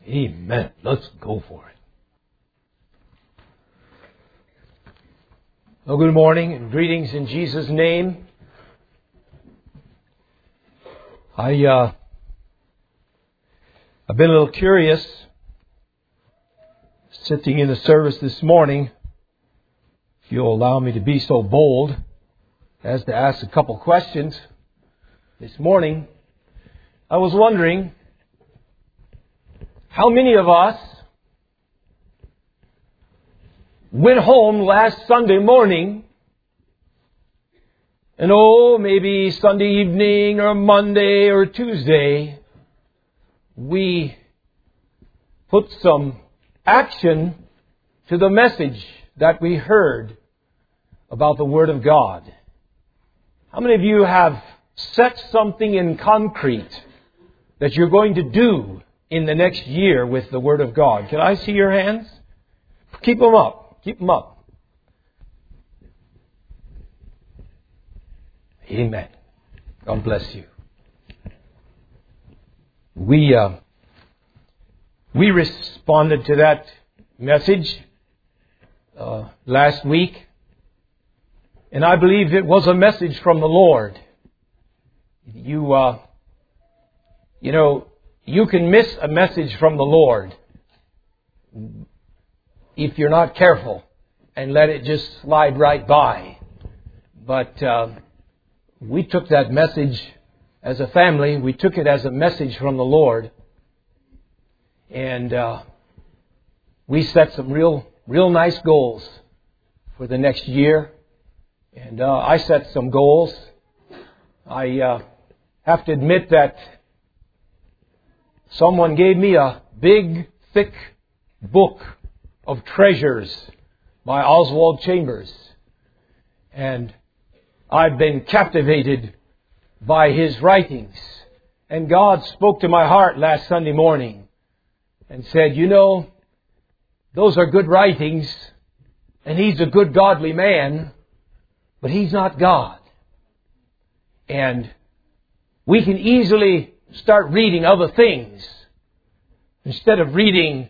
Amen. Let's go for it. Well, good morning and greetings in Jesus' name. I've been a little curious sitting in the service this morning, if you'll allow me to be so bold as to ask a couple questions. This morning, I was wondering, how many of us went home last Sunday morning and maybe Sunday evening or Monday or Tuesday, we put some action to the message that we heard about the Word of God? How many of you have set something in concrete that you're going to do in the next year with the Word of God? Can I see your hands? Keep them up. Keep them up. Amen. God bless you. We responded to that message last week, and I believe it was a message from the Lord. You can miss a message from the Lord if you're not careful and let it just slide right by. But we took that message as a family. We took it as a message from the Lord. And we set some real nice goals for the next year. And I set some goals. I have to admit that someone gave me a big, thick book of treasures by Oswald Chambers. And I've been captivated by his writings. And God spoke to my heart last Sunday morning and said, those are good writings, and he's a good godly man, but he's not God. And we can easily start reading other things instead of reading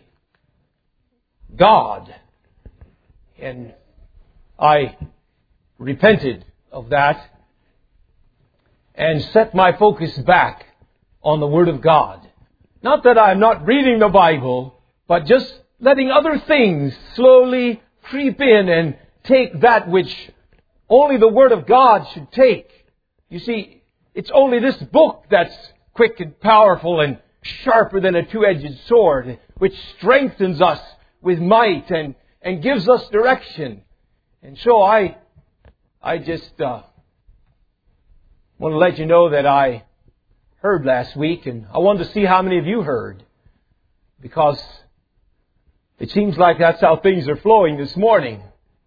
God. And I repented of that and set my focus back on the Word of God. Not that I'm not reading the Bible, but just letting other things slowly creep in and take that which only the Word of God should take. You see, it's only this book that's quick and powerful and sharper than a two-edged sword, which strengthens us with might and gives us direction. And so I just want to let you know that I heard last week, and I wanted to see how many of you heard, because it seems like that's how things are flowing this morning.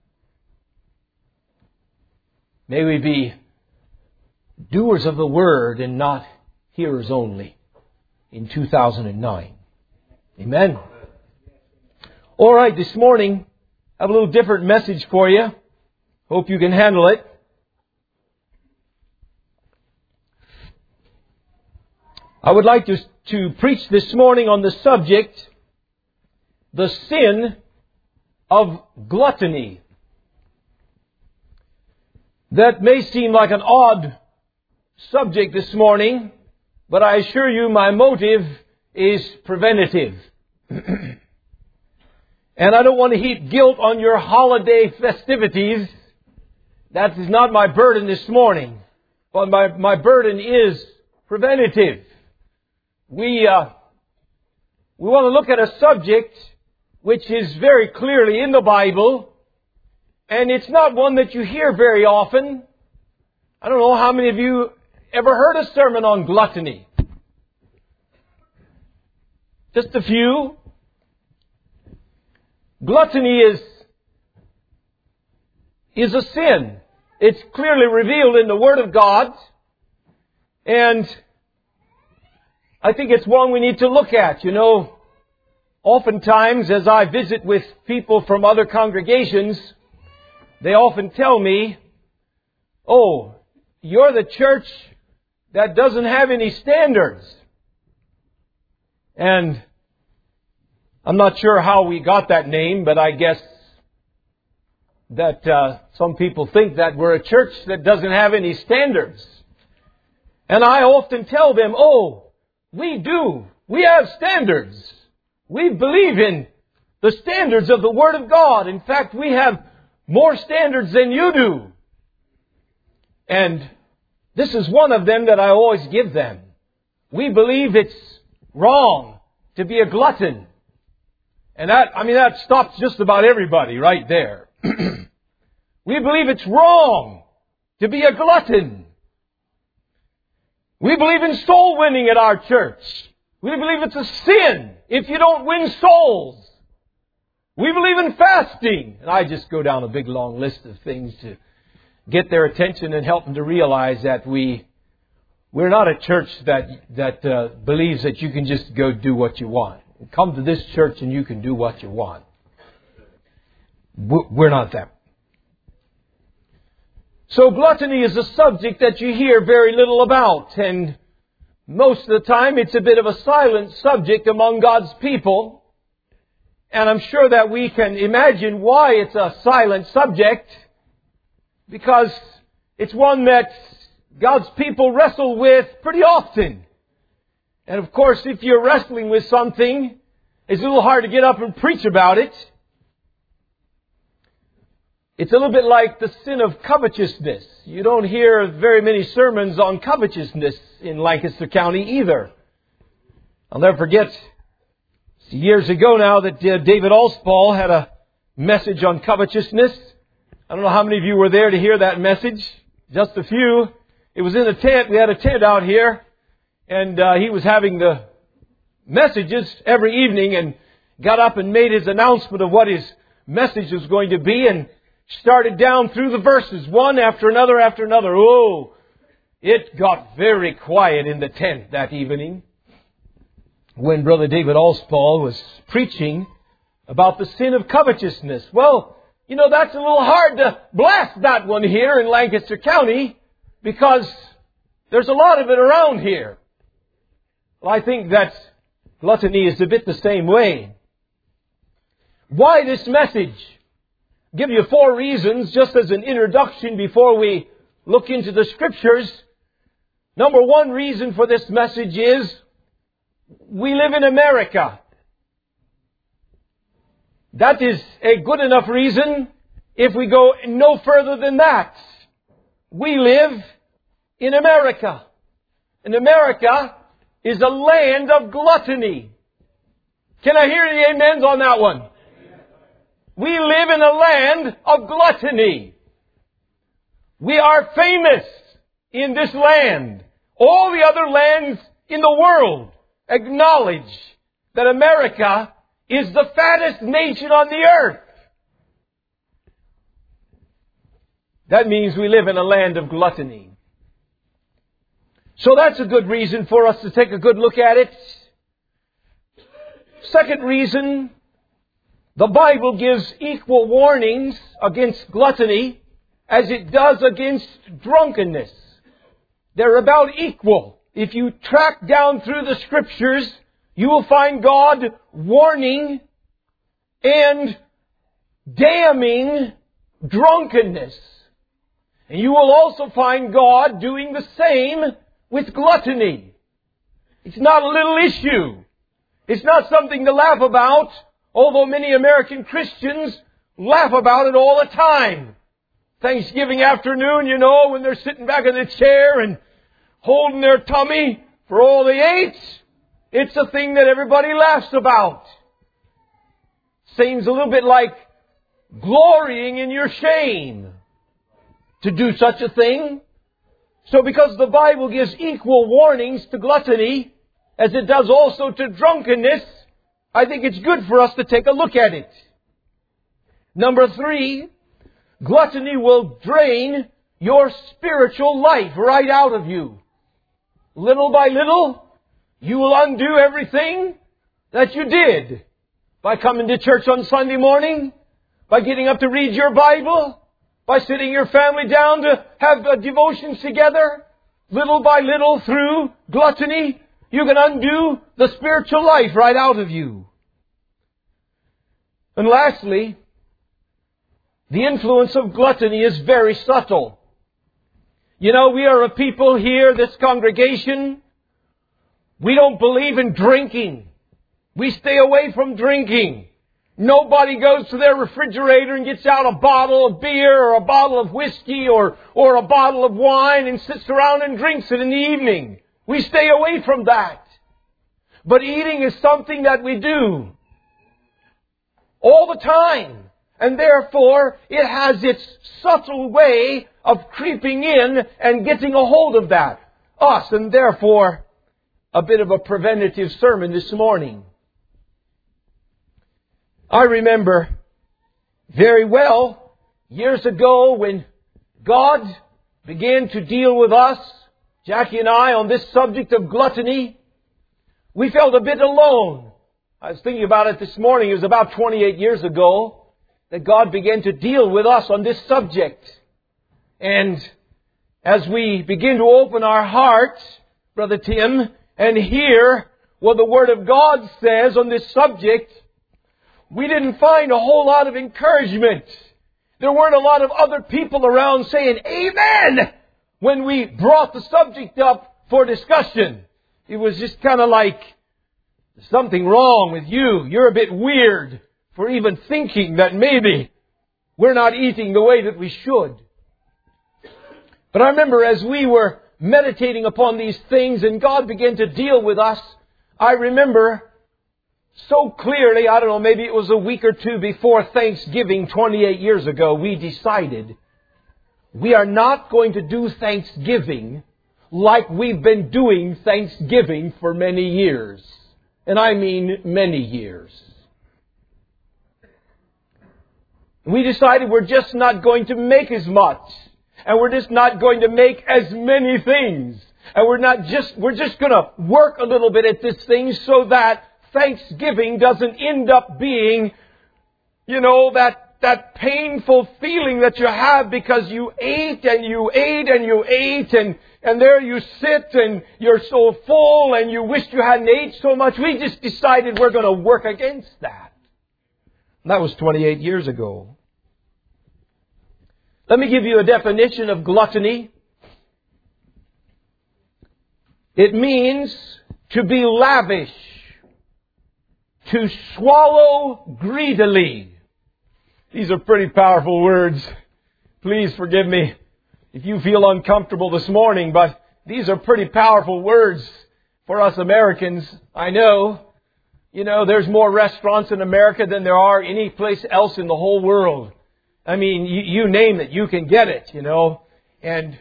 May we be doers of the Word and not hearers only in 2009. Amen. All right, this morning I have a little different message for you. Hope you can handle it. I would like to preach this morning on the subject, the sin of gluttony. That may seem like an odd subject this morning, but I assure you my motive is preventative. And I don't want to heap guilt on your holiday festivities. That is not my burden this morning. But my burden is preventative. We want to look at a subject which is very clearly in the Bible, and it's not one that you hear very often. I don't know how many of you ever heard a sermon on gluttony. Just a few. Gluttony is a sin. It's clearly revealed in the Word of God, and I think it's one we need to look at. Oftentimes as I visit with people from other congregations, they often tell me, you're the church that doesn't have any standards. And I'm not sure how we got that name, but I guess that some people think that we're a church that doesn't have any standards. And I often tell them, oh, we do. We have standards. We believe in the standards of the Word of God. In fact, we have more standards than you do. And this is one of them that I always give them. We believe it's wrong to be a glutton. And that stops just about everybody right there. We believe it's wrong to be a glutton. We believe in soul winning at our church. We believe it's a sin if you don't win souls. We believe in fasting. And I just go down a big long list of things to get their attention and help them to realize that we're not a church that believes that you can just go do what you want. Come to this church and you can do what you want. We're not that. So gluttony is a subject that you hear very little about. And most of the time it's a bit of a silent subject among God's people. And I'm sure that we can imagine why it's a silent subject. Because it's one that God's people wrestle with pretty often. And of course, if you're wrestling with something, it's a little hard to get up and preach about it. It's a little bit like the sin of covetousness. You don't hear very many sermons on covetousness in Lancaster County either. I'll never forget, years ago now, that David Alspaul had a message on covetousness. I don't know how many of you were there to hear that message. Just a few. It was in a tent. We had a tent out here. And he was having the messages every evening and got up and made his announcement of what his message was going to be and started down through the verses, one after another after another. Oh, it got very quiet in the tent that evening when Brother David Alspaul was preaching about the sin of covetousness. Well, you know, that's a little hard to blast that one here in Lancaster County because there's a lot of it around here. Well, I think that gluttony is a bit the same way. Why this message? I'll give you 4 reasons just as an introduction before we look into the Scriptures. Number 1 reason for this message is we live in America. That is a good enough reason if we go no further than that. We live in America. And America is a land of gluttony. Can I hear the amens on that one? We live in a land of gluttony. We are famous in this land. All the other lands in the world acknowledge that America is the fattest nation on the earth. That means we live in a land of gluttony. So that's a good reason for us to take a good look at it. Second reason, the Bible gives equal warnings against gluttony as it does against drunkenness. They're about equal. If you track down through the Scriptures, you will find God warning and damning drunkenness. And you will also find God doing the same with gluttony. It's not a little issue. It's not something to laugh about, although many American Christians laugh about it all the time. Thanksgiving afternoon, you know, when they're sitting back in the chair and holding their tummy for all they ate, it's a thing that everybody laughs about. Seems a little bit like glorying in your shame to do such a thing. So because the Bible gives equal warnings to gluttony, as it does also to drunkenness, I think it's good for us to take a look at it. Number 3, gluttony will drain your spiritual life right out of you. Little by little, you will undo everything that you did by coming to church on Sunday morning, by getting up to read your Bible, by sitting your family down to have devotions together. Little by little, through gluttony, you can undo the spiritual life right out of you. And lastly, the influence of gluttony is very subtle. You know, we are a people here, this congregation, we don't believe in drinking. We stay away from drinking. Nobody goes to their refrigerator and gets out a bottle of beer or a bottle of whiskey or a bottle of wine and sits around and drinks it in the evening. We stay away from that. But eating is something that we do all the time. And therefore, it has its subtle way of creeping in and getting a hold of us. And therefore, a bit of a preventative sermon this morning. I remember very well years ago when God began to deal with us, Jackie and I, on this subject of gluttony. We felt a bit alone. I was thinking about it this morning. It was about 28 years ago that God began to deal with us on this subject. And as we begin to open our hearts, Brother Tim, and hear what the Word of God says on this subject, we didn't find a whole lot of encouragement. There weren't a lot of other people around saying, Amen, when we brought the subject up for discussion. It was just kind of like, there's something wrong with you. You're a bit weird for even thinking that maybe we're not eating the way that we should. But I remember as we were meditating upon these things and God began to deal with us, I remember so clearly, I don't know, maybe it was a week or two before Thanksgiving 28 years ago, we decided we are not going to do Thanksgiving like we've been doing Thanksgiving for many years. And I mean many years. We decided we're just not going to make as much. And we're just not going to make as many things. And we're just going to work a little bit at this thing so that Thanksgiving doesn't end up being, that painful feeling that you have because you ate and you ate and you ate and there you sit and you're so full and you wish you hadn't ate so much. We just decided we're going to work against that. And that was 28 years ago. Let me give you a definition of gluttony. It means to be lavish, to swallow greedily. These are pretty powerful words. Please forgive me if you feel uncomfortable this morning, but these are pretty powerful words for us Americans. I know, there's more restaurants in America than there are any place else in the whole world. I mean, you name it, you can get it, And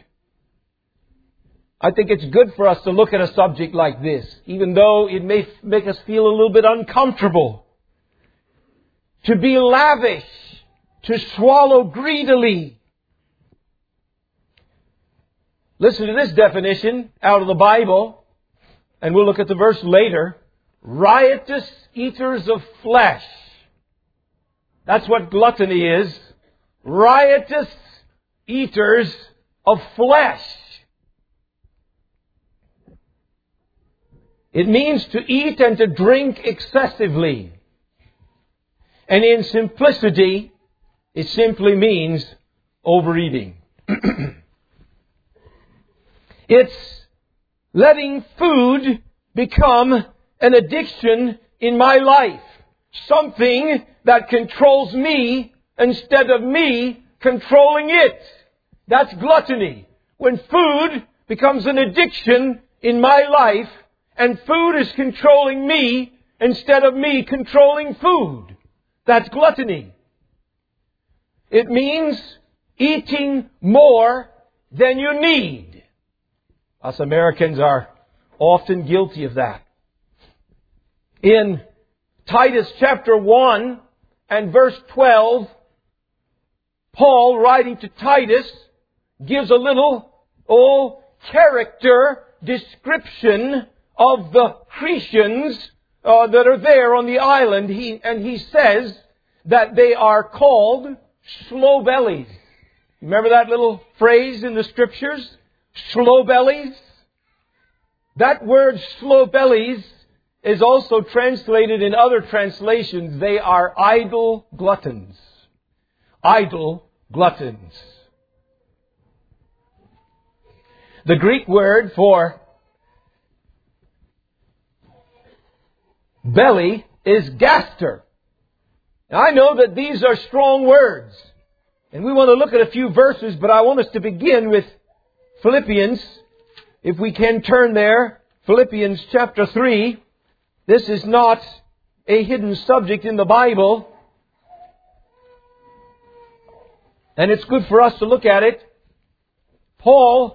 I think it's good for us to look at a subject like this, even though it may make us feel a little bit uncomfortable. To be lavish, to swallow greedily. Listen to this definition out of the Bible, and we'll look at the verse later. Riotous eaters of flesh. That's what gluttony is. Riotous eaters of flesh. It means to eat and to drink excessively. And in simplicity, it simply means overeating. It's letting food become an addiction in my life. Something that controls me instead of me controlling it. That's gluttony. When food becomes an addiction in my life and food is controlling me instead of me controlling food. That's gluttony. It means eating more than you need. Us Americans are often guilty of that. In Titus chapter 1 and verse 12, Paul, writing to Titus, gives a little, character description of the Cretans that are there on the island. He says that they are called slow bellies. Remember that little phrase in the Scriptures? Slow bellies. That word slow bellies is also translated in other translations. They are idle gluttons. Idle gluttons. The Greek word for belly is gaster. Now, I know that these are strong words, and we want to look at a few verses, but I want us to begin with Philippians. If we can turn there, Philippians chapter 3. This is not a hidden subject in the Bible, and it's good for us to look at it. Paul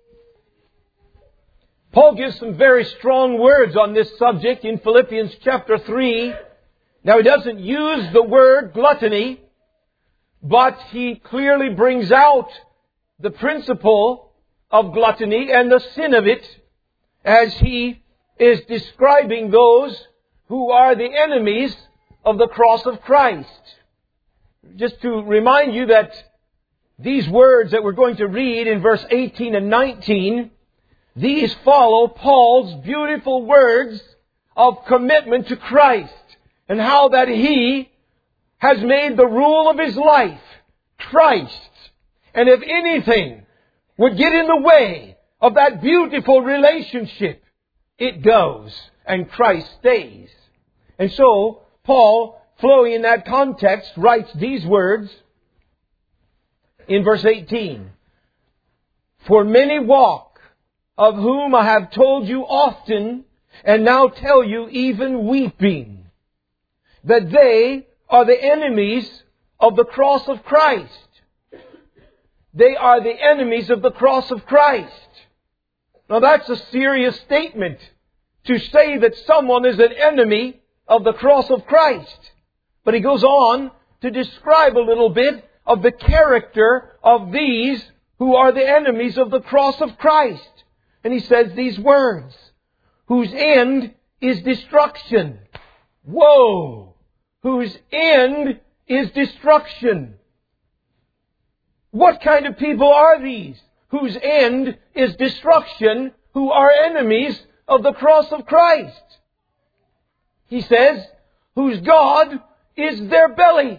gives some very strong words on this subject in Philippians chapter 3. Now, he doesn't use the word gluttony, but he clearly brings out the principle of gluttony and the sin of it as he is describing those who are the enemies of the cross of Christ. Just to remind you that these words that we're going to read in verse 18 and 19, these follow Paul's beautiful words of commitment to Christ and how that he has made the rule of his life Christ. And if anything would get in the way of that beautiful relationship, it goes and Christ stays. And so Paul, flowing in that context, writes these words in verse 18. For many walk, of whom I have told you often, and now tell you even weeping, that they are the enemies of the cross of Christ. They are the enemies of the cross of Christ. Now that's a serious statement, to say that someone is an enemy of the cross of Christ. But he goes on to describe a little bit of the character of these who are the enemies of the cross of Christ. And he says these words, whose end is destruction. Woe! Whose end is destruction. What kind of people are these? Whose end is destruction, who are enemies of the cross of Christ. He says, whose God is their belly.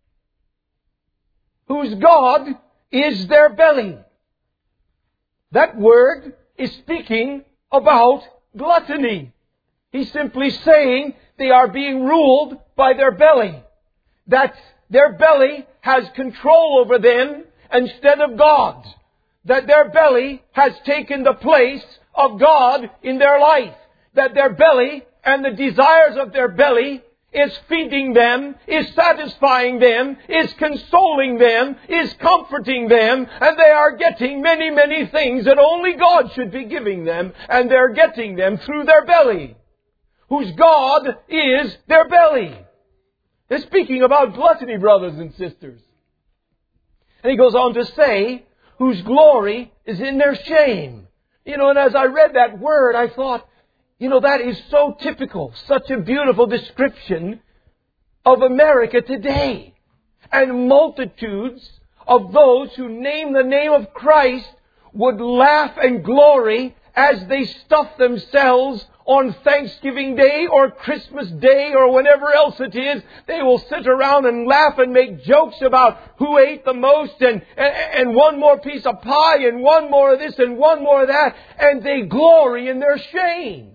Whose God is their belly. That word is speaking about gluttony. He's simply saying they are being ruled by their belly. That their belly has control over them instead of God. That their belly has taken the place of God in their life. That their belly and the desires of their belly is feeding them, is satisfying them, is consoling them, is comforting them, and they are getting many, many things that only God should be giving them, and they're getting them through their belly. Whose God is their belly. They're speaking about gluttony, brothers and sisters. And he goes on to say, whose glory is in their shame. And as I read that word, I thought, that is so typical, such a beautiful description of America today. And multitudes of those who name the name of Christ would laugh and glory as they stuff themselves on Thanksgiving Day or Christmas Day or whenever else it is. They will sit around and laugh and make jokes about who ate the most and one more piece of pie and one more of this and one more of that. And they glory in their shame.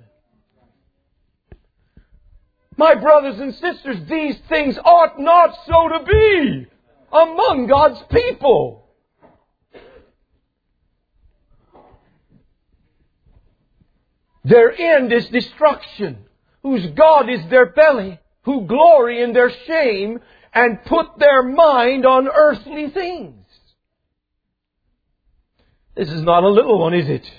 My brothers and sisters, these things ought not so to be among God's people. Their end is destruction, whose God is their belly, who glory in their shame and put their mind on earthly things. This is not a little one, is it?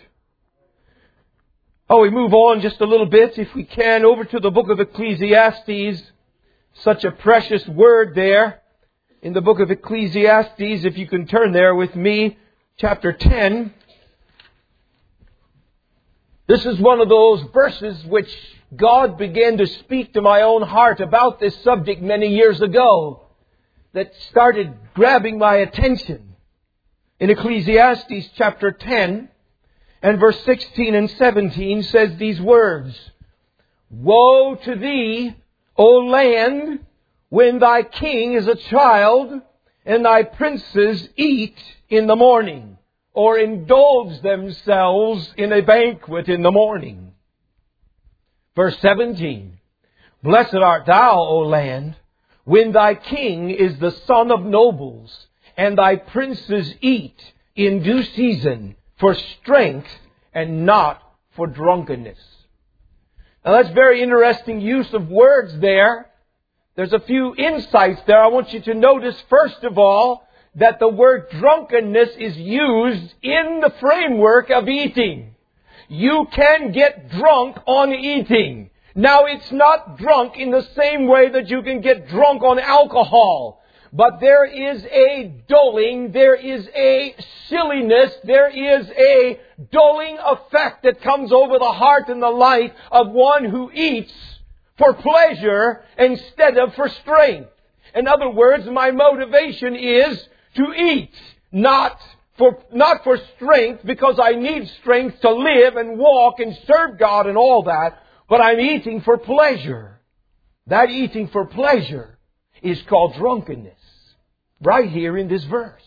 We move on just a little bit, if we can, over to the book of Ecclesiastes. Such a precious word there in the book of Ecclesiastes. If you can turn there with me, chapter 10. This is one of those verses which God began to speak to my own heart about this subject many years ago, that started grabbing my attention. In Ecclesiastes chapter 10, and verse 16 and 17 says these words, Woe to thee, O land, when thy king is a child, and thy princes eat in the morning, or indulge themselves in a banquet in the morning. Verse 17, Blessed art thou, O land, when thy king is the son of nobles, and thy princes eat in due season for strength and not for drunkenness. Now that's very interesting use of words there. There's a few insights there. I want you to notice, first of all, that the word drunkenness is used in the framework of eating. You can get drunk on eating. Now, it's not drunk in the same way that you can get drunk on alcohol. But there is a dulling, there is a silliness, there is a dulling effect that comes over the heart and the life of one who eats for pleasure instead of for strength. In other words, my motivation is to eat, not for strength, because I need strength to live and walk and serve God and all that, but I'm eating for pleasure. That eating for pleasure is called drunkenness, right here in this verse.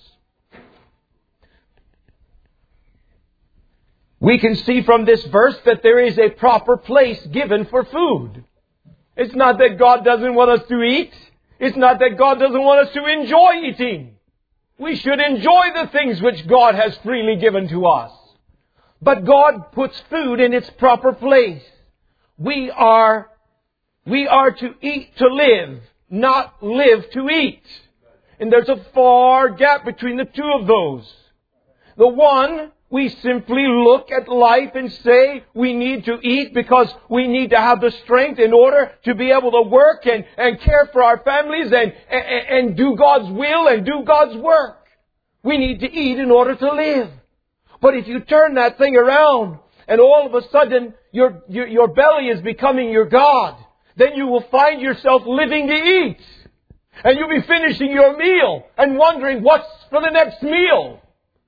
We can see from this verse that there is a proper place given for food. It's not that God doesn't want us to eat. It's not that God doesn't want us to enjoy eating. We should enjoy the things which God has freely given to us. But God puts food in its proper place. We are to eat to live, not live to eat. And there's a far gap between the two of those. The one, we simply look at life and say we need to eat because we need to have the strength in order to be able to work and care for our families and do God's will and do God's work. We need to eat in order to live. But if you turn that thing around and all of a sudden your belly is becoming your God, then you will find yourself living to eat. And you'll be finishing your meal and wondering what's for the next meal.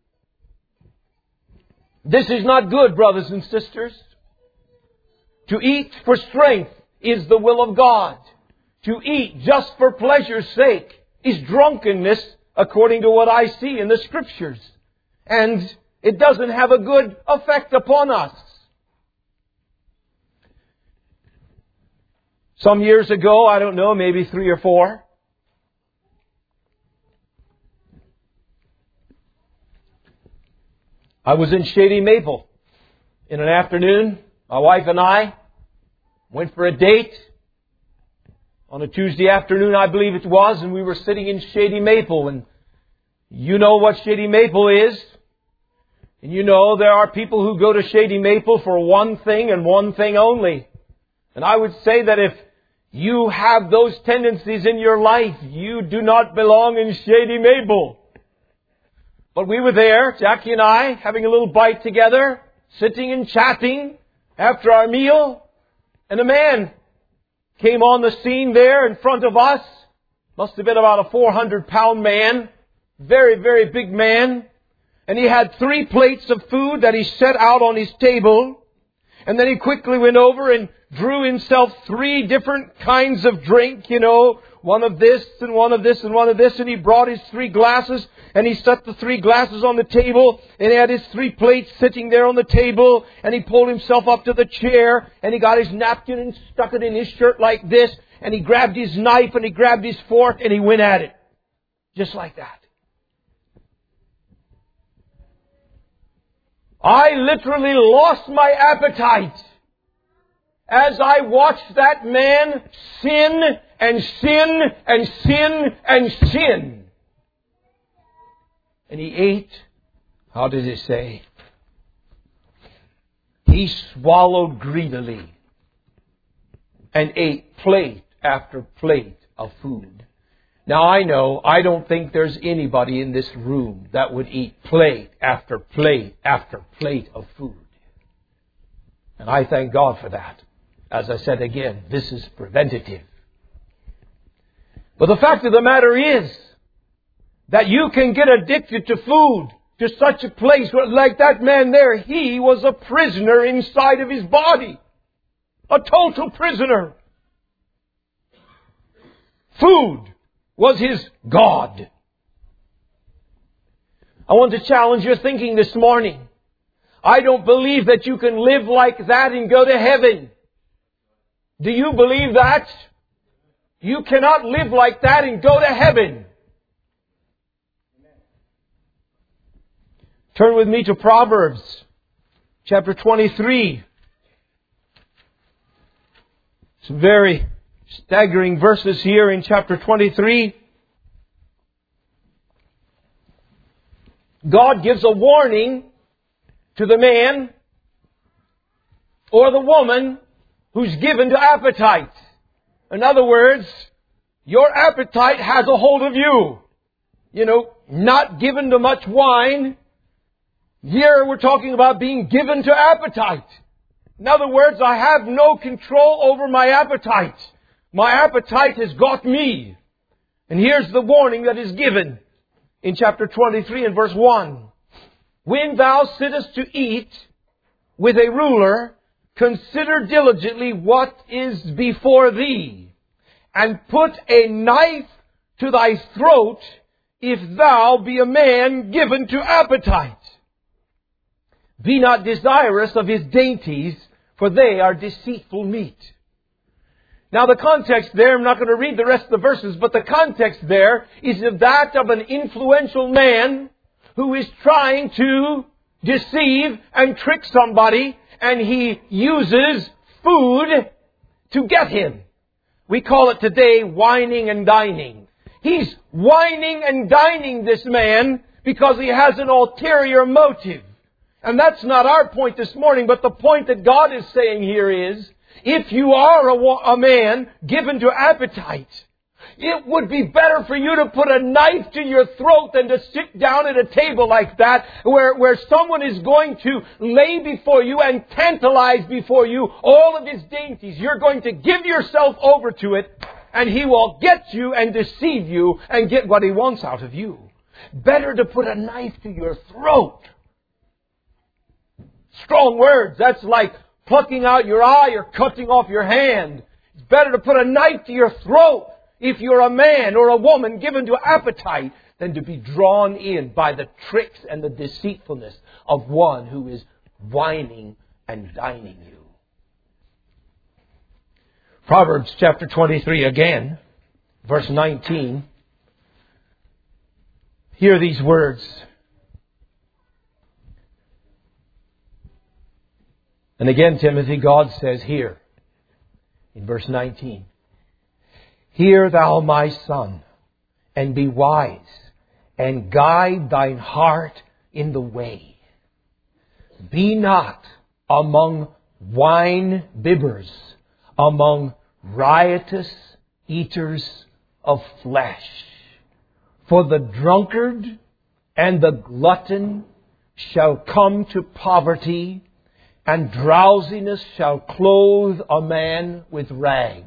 This is not good, brothers and sisters. To eat for strength is the will of God. To eat just for pleasure's sake is drunkenness, according to what I see in the Scriptures. And it doesn't have a good effect upon us. Some years ago, I don't know, maybe 3 or 4, I was in Shady Maple in an afternoon. My wife and I went for a date on a Tuesday afternoon, I believe it was, and we were sitting in Shady Maple. And you know what Shady Maple is. And you know there are people who go to Shady Maple for one thing and one thing only. And I would say that if you have those tendencies in your life, you do not belong in Shady Maple. But we were there, Jackie and I, having a little bite together, sitting and chatting after our meal. And a man came on the scene there in front of us. Must have been about a 400-pound man. Very, very big man. And he had 3 plates of food that he set out on his table. And then he quickly went over and drew himself 3 different kinds of drink, one of this and one of this and one of this. And he brought his 3 glasses and he set the 3 glasses on the table and he had his 3 plates sitting there on the table. And he pulled himself up to the chair and he got his napkin and stuck it in his shirt like this. And he grabbed his knife and he grabbed his fork and he went at it. Just like that. I literally lost my appetite as I watched that man sin and sin and sin and sin. And he ate, how did it say? He swallowed greedily and ate plate after plate of food. Now I know, I don't think there's anybody in this room that would eat plate after plate after plate of food. And I thank God for that. As I said again, this is preventative. But the fact of the matter is that you can get addicted to food to such a place where, like that man there, he was a prisoner inside of his body. A total prisoner. Food was his God. I want to challenge your thinking this morning. I don't believe that you can live like that and go to heaven. Do you believe that? You cannot live like that and go to heaven. Turn with me to Proverbs chapter 23. Some very staggering verses here in chapter 23. God gives a warning to the man or the woman who's given to appetite. In other words, your appetite has a hold of you. Not given to much wine. Here we're talking about being given to appetite. In other words, I have no control over my appetite. My appetite has got me. And here's the warning that is given in chapter 23 and verse 1. When thou sittest to eat with a ruler, consider diligently what is before thee, and put a knife to thy throat if thou be a man given to appetite. Be not desirous of his dainties, for they are deceitful meat. Now the context there, I'm not going to read the rest of the verses, but the context there is of that of an influential man who is trying to deceive and trick somebody, and he uses food to get him. We call it today wining and dining. He's wining and dining this man because he has an ulterior motive. And that's not our point this morning, but the point that God is saying here is, if you are a man given to appetite, it would be better for you to put a knife to your throat than to sit down at a table like that where someone is going to lay before you and tantalize before you all of his dainties. You're going to give yourself over to it, and he will get you and deceive you and get what he wants out of you. Better to put a knife to your throat. Strong words. That's like plucking out your eye or cutting off your hand. It's better to put a knife to your throat if you're a man or a woman given to appetite than to be drawn in by the tricks and the deceitfulness of one who is wining and dining you. Proverbs chapter 23 again, verse 19. Hear these words. And again, Timothy, God says here, in verse 19, Hear thou, my son, and be wise, and guide thine heart in the way. Be not among wine bibbers, among riotous eaters of flesh. For the drunkard and the glutton shall come to poverty, and drowsiness shall clothe a man with rags.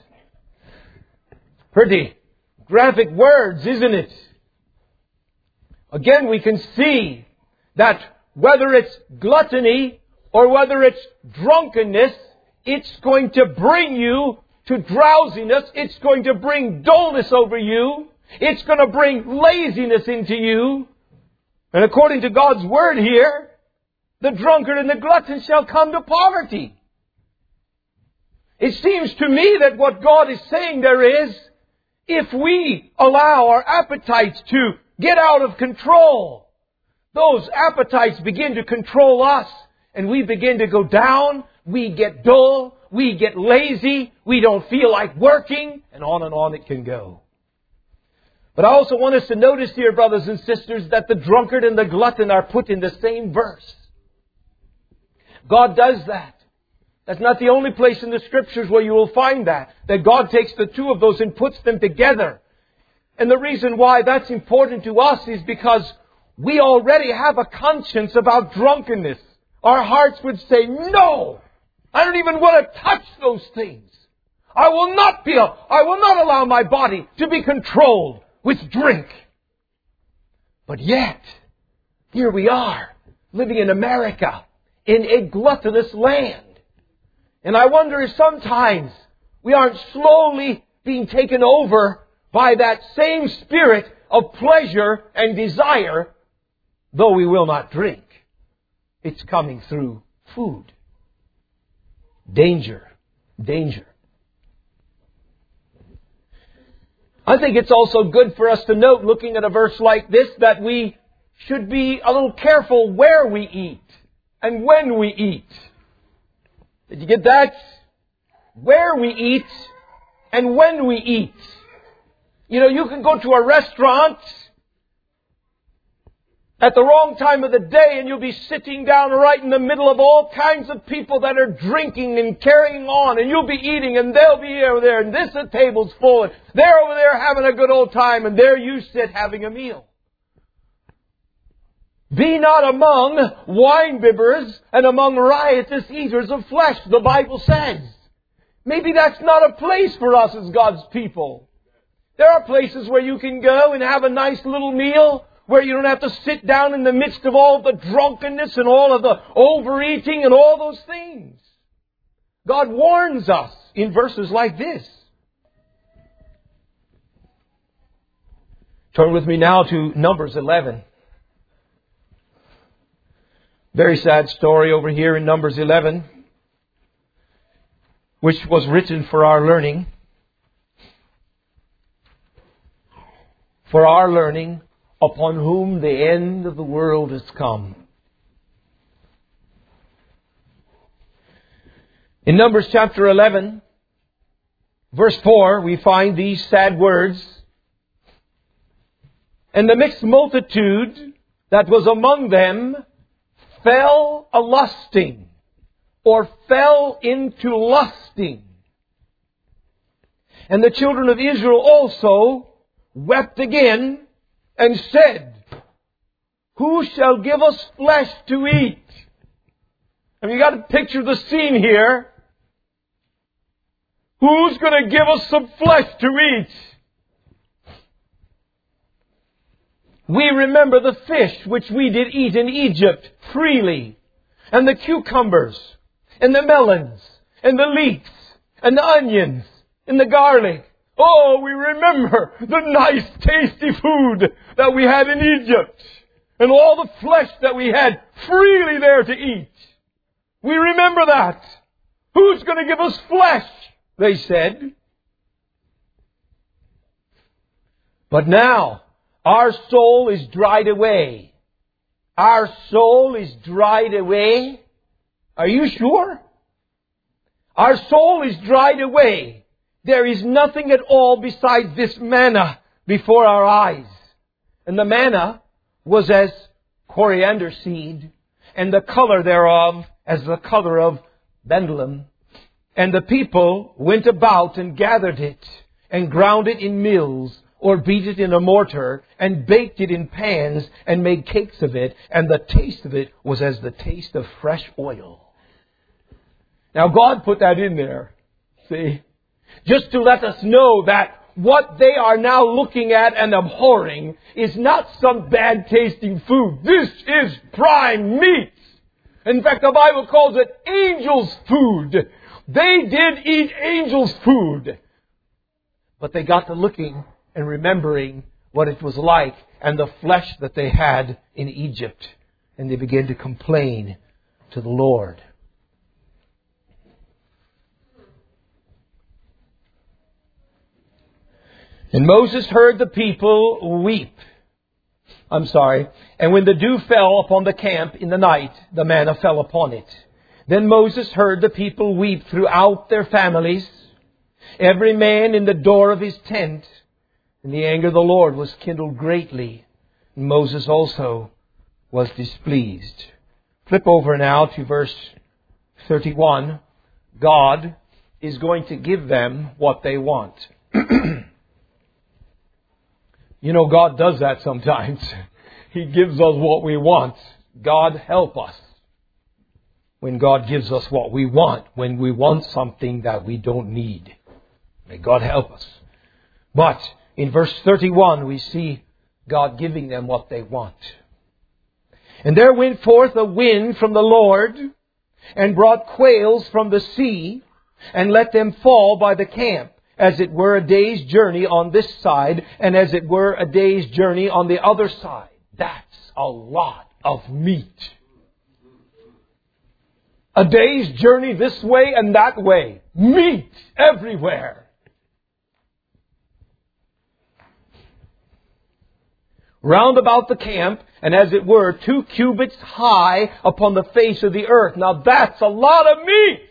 Pretty graphic words, isn't it? Again, we can see that whether it's gluttony or whether it's drunkenness, it's going to bring you to drowsiness. It's going to bring dullness over you. It's going to bring laziness into you. And according to God's word here, the drunkard and the glutton shall come to poverty. It seems to me that what God is saying there is, if we allow our appetites to get out of control, those appetites begin to control us, and we begin to go down, we get dull, we get lazy, we don't feel like working, and on it can go. But I also want us to notice here, brothers and sisters, that the drunkard and the glutton are put in the same verse. God does that. That's not the only place in the Scriptures where you will find that God takes the two of those and puts them together. And the reason why that's important to us is because we already have a conscience about drunkenness. Our hearts would say, no, I don't even want to touch those things. I will not allow my body to be controlled with drink. But yet, here we are, living in America, in a gluttonous land. And I wonder if sometimes we aren't slowly being taken over by that same spirit of pleasure and desire, though we will not drink. It's coming through food. Danger. Danger. I think it's also good for us to note, looking at a verse like this, that we should be a little careful where we eat and when we eat. Did you get that? Where we eat and when we eat. You know, you can go to a restaurant at the wrong time of the day and you'll be sitting down right in the middle of all kinds of people that are drinking and carrying on, and you'll be eating and they'll be over there and this table's full and they're over there having a good old time and there you sit having a meal. Be not among wine bibbers and among riotous eaters of flesh, the Bible says. Maybe that's not a place for us as God's people. There are places where you can go and have a nice little meal, where you don't have to sit down in the midst of all the drunkenness and all of the overeating and all those things. God warns us in verses like this. Turn with me now to Numbers 11. Very sad story over here in Numbers 11, which was written for our learning. For our learning, upon whom the end of the world has come. In Numbers chapter 11, verse 4, we find these sad words. And the mixed multitude that was among them fell a-lusting, or fell into lusting. And the children of Israel also wept again, and said, who shall give us flesh to eat? And you got to picture the scene here. Who's going to give us some flesh to eat? We remember the fish which we did eat in Egypt freely, and the cucumbers, and the melons, and the leeks, and the onions, and the garlic. Oh, we remember the nice, tasty food that we had in Egypt and all the flesh that we had freely there to eat. We remember that. Who's going to give us flesh? They said. But now, our soul is dried away. Our soul is dried away. Are you sure? Our soul is dried away. There is nothing at all besides this manna before our eyes. And the manna was as coriander seed, and the color thereof as the color of bdellium. And the people went about and gathered it, and ground it in mills, or beat it in a mortar, and baked it in pans, and made cakes of it. And the taste of it was as the taste of fresh oil. Now God put that in there. See? Just to let us know that what they are now looking at and abhorring is not some bad tasting food. This is prime meat. In fact, the Bible calls it angels' food. They did eat angels' food. But they got to looking and remembering what it was like and the flesh that they had in Egypt. And they began to complain to the Lord. And Moses heard the people weep. And when the dew fell upon the camp in the night, the manna fell upon it. Then Moses heard the people weep throughout their families, every man in the door of his tent. And the anger of the Lord was kindled greatly. And Moses also was displeased. Flip over now to verse 31. God is going to give them what they want. You know, God does that sometimes. He gives us what we want. God help us when God gives us what we want, when we want something that we don't need. May God help us. But in verse 31, we see God giving them what they want. And there went forth a wind from the Lord, and brought quails from the sea, and let them fall by the camp, as it were a day's journey on this side, and as it were a day's journey on the other side. That's a lot of meat. A day's journey this way and that way. Meat everywhere. Round about the camp, and as it were 2 cubits high upon the face of the earth. Now that's a lot of meat.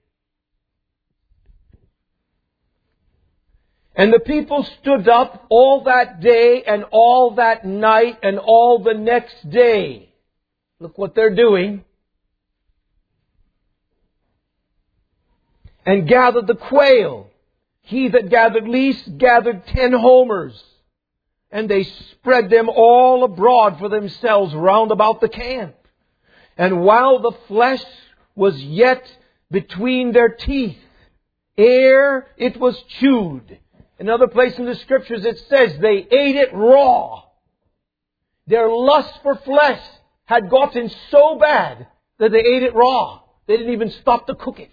And the people stood up all that day and all that night and all the next day. Look what they're doing. And gathered the quail. He that gathered least gathered 10 homers. And they spread them all abroad for themselves round about the camp. And while the flesh was yet between their teeth, ere it was chewed. Another place in the Scriptures it says they ate it raw. Their lust for flesh had gotten so bad that they ate it raw. They didn't even stop to cook it.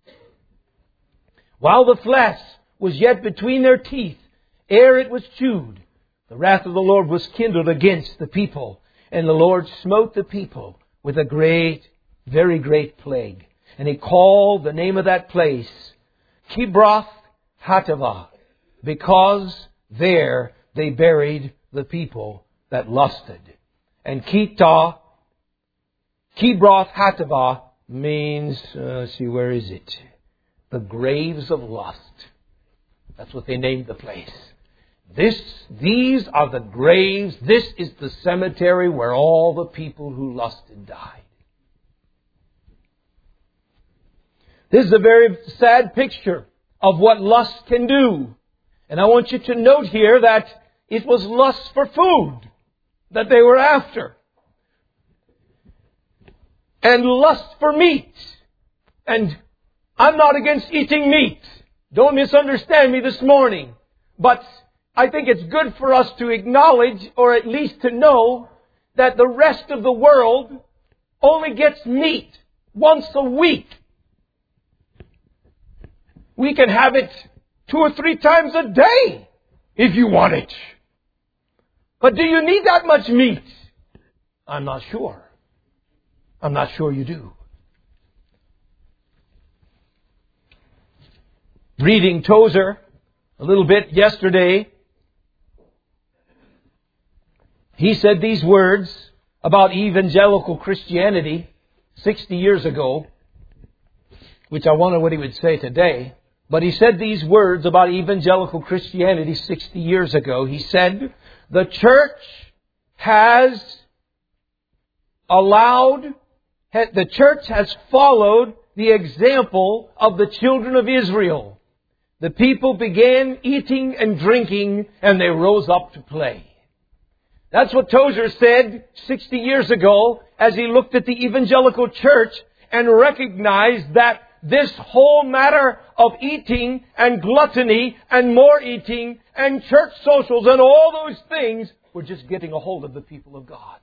While the flesh was yet between their teeth, ere it was chewed, the wrath of the Lord was kindled against the people. And the Lord smote the people with a great, very great plague. And He called the name of that place Kibroth Hattaavah, because there they buried the people that lusted. And Kibroth Hattaavah means, where is it? The graves of lust. That's what they named the place. These are the graves. This is the cemetery where all the people who lusted died. This is a very sad picture of what lust can do. And I want you to note here that it was lust for food that they were after. And lust for meat. And I'm not against eating meat. Don't misunderstand me this morning. But I think it's good for us to acknowledge, or at least to know, that the rest of the world only gets meat once a week. We can have it 2 or 3 times a day if you want it. But do you need that much meat? I'm not sure. I'm not sure you do. Reading Tozer a little bit yesterday, he said these words about evangelical Christianity 60 years ago, which I wonder what he would say today. But he said these words about evangelical Christianity 60 years ago. He said, the church has followed the example of the children of Israel. The people began eating and drinking, and they rose up to play. That's what Tozer said 60 years ago as he looked at the evangelical church and recognized that this whole matter of eating and gluttony and more eating and church socials and all those things were just getting a hold of the people of God.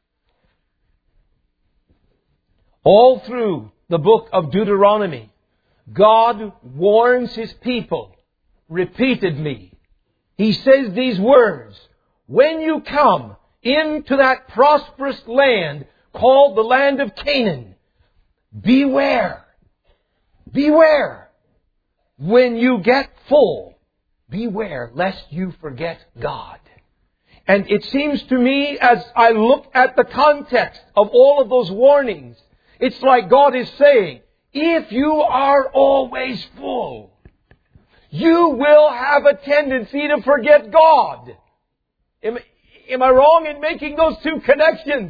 All through the book of Deuteronomy, God warns His people repeatedly. He says these words, when you come into that prosperous land called the land of Canaan, beware. Beware. When you get full, beware lest you forget God. And it seems to me as I look at the context of all of those warnings, it's like God is saying, if you are always full, you will have a tendency to forget God. Am I wrong in making those two connections?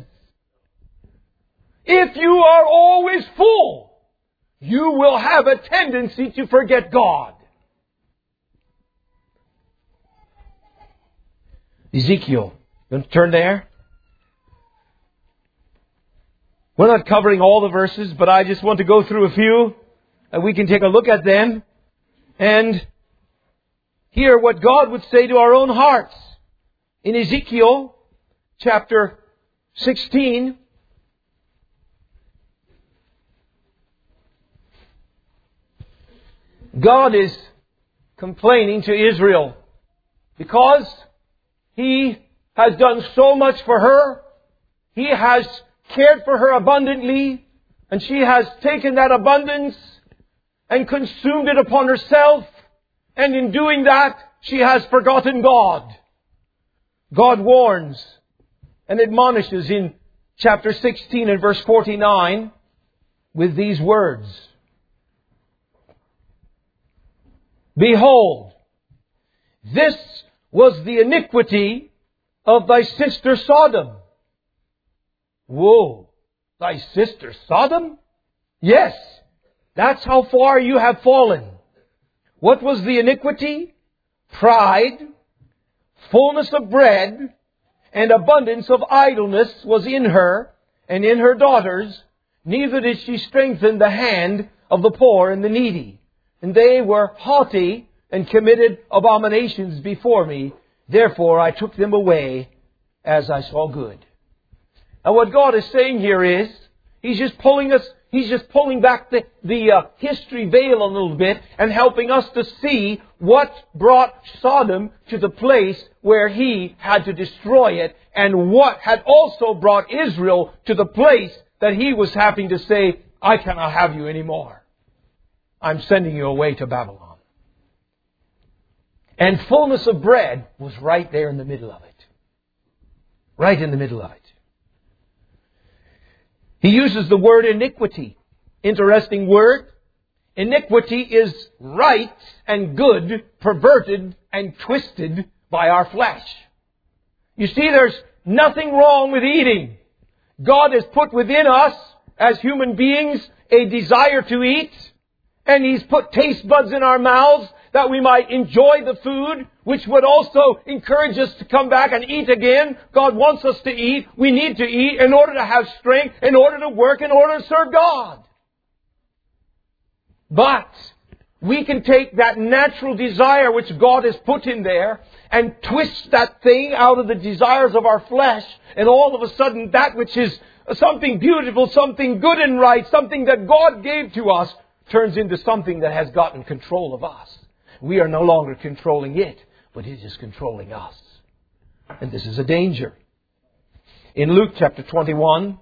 If you are always full, you will have a tendency to forget God. Ezekiel. You want to turn there? We're not covering all the verses, but I just want to go through a few, and we can take a look at them and hear what God would say to our own hearts. In Ezekiel chapter 16, God is complaining to Israel because He has done so much for her. He has cared for her abundantly, and she has taken that abundance and consumed it upon herself. And in doing that, she has forgotten God. God warns and admonishes in chapter 16 and verse 49 with these words. Behold, this was the iniquity of thy sister Sodom. Whoa, thy sister Sodom? Yes, that's how far you have fallen. What was the iniquity? Pride, fullness of bread, and abundance of idleness was in her and in her daughters. Neither did she strengthen the hand of the poor and the needy. And they were haughty and committed abominations before me. Therefore I took them away as I saw good. And what God is saying here is, He's just pulling back the history veil a little bit and helping us to see what brought Sodom to the place where He had to destroy it, and what had also brought Israel to the place that He was having to say, I cannot have you anymore. I'm sending you away to Babylon. And fullness of bread was right there in the middle of it. Right in the middle of it. He uses the word iniquity. Interesting word. Iniquity is right and good, perverted and twisted by our flesh. You see, there's nothing wrong with eating. God has put within us, as human beings, a desire to eat. And He's put taste buds in our mouths that we might enjoy the food, which would also encourage us to come back and eat again. God wants us to eat. We need to eat in order to have strength, in order to work, in order to serve God. But we can take that natural desire which God has put in there and twist that thing out of the desires of our flesh, and all of a sudden that which is something beautiful, something good and right, something that God gave to us, turns into something that has gotten control of us. We are no longer controlling it, but it is controlling us. And this is a danger. In Luke chapter 21,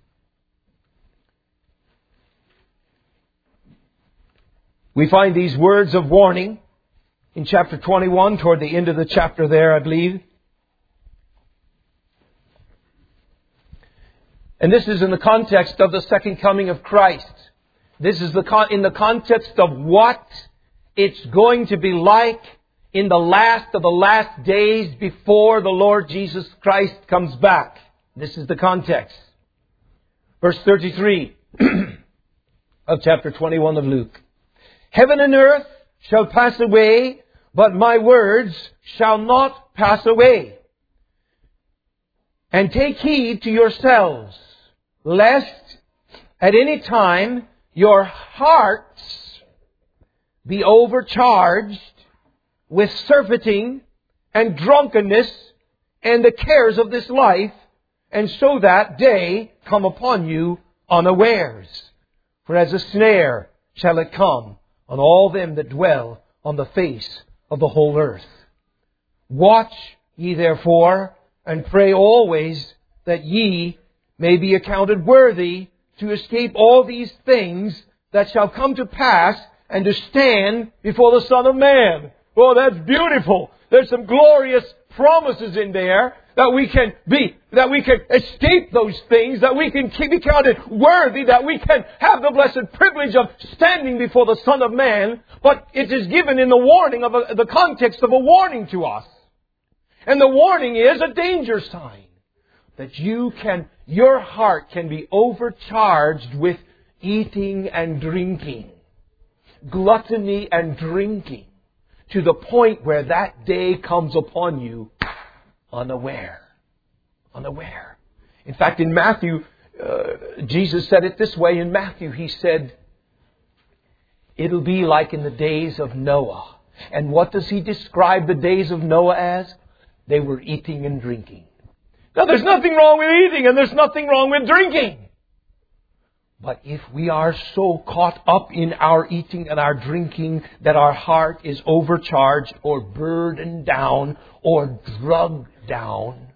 we find these words of warning in chapter 21, toward the end of the chapter there, I believe. And this is in the context of the second coming of Christ. This is in the context of what it's going to be like in the last of the last days before the Lord Jesus Christ comes back. This is the context. Verse 33 of chapter 21 of Luke. Heaven and earth shall pass away, but my words shall not pass away. And take heed to yourselves, lest at any time your hearts be overcharged with surfeiting and drunkenness and the cares of this life, and so that day come upon you unawares. For as a snare shall it come on all them that dwell on the face of the whole earth. Watch ye therefore, and pray always that ye may be accounted worthy to escape all these things that shall come to pass, and to stand before the Son of Man. Oh, that's beautiful. There's some glorious promises in there that we can escape those things, that we can be counted worthy, that we can have the blessed privilege of standing before the Son of Man. But it is given in the warning of the context of a warning to us. And the warning is a danger sign. That your heart can be overcharged with eating and drinking. Gluttony and drinking. To the point where that day comes upon you unaware. Unaware. In fact, in Matthew, Jesus said it this way. In Matthew, He said, it'll be like in the days of Noah. And what does He describe the days of Noah as? They were eating and drinking. Now, there's nothing wrong with eating and there's nothing wrong with drinking. But if we are so caught up in our eating and our drinking that our heart is overcharged or burdened down or drugged down,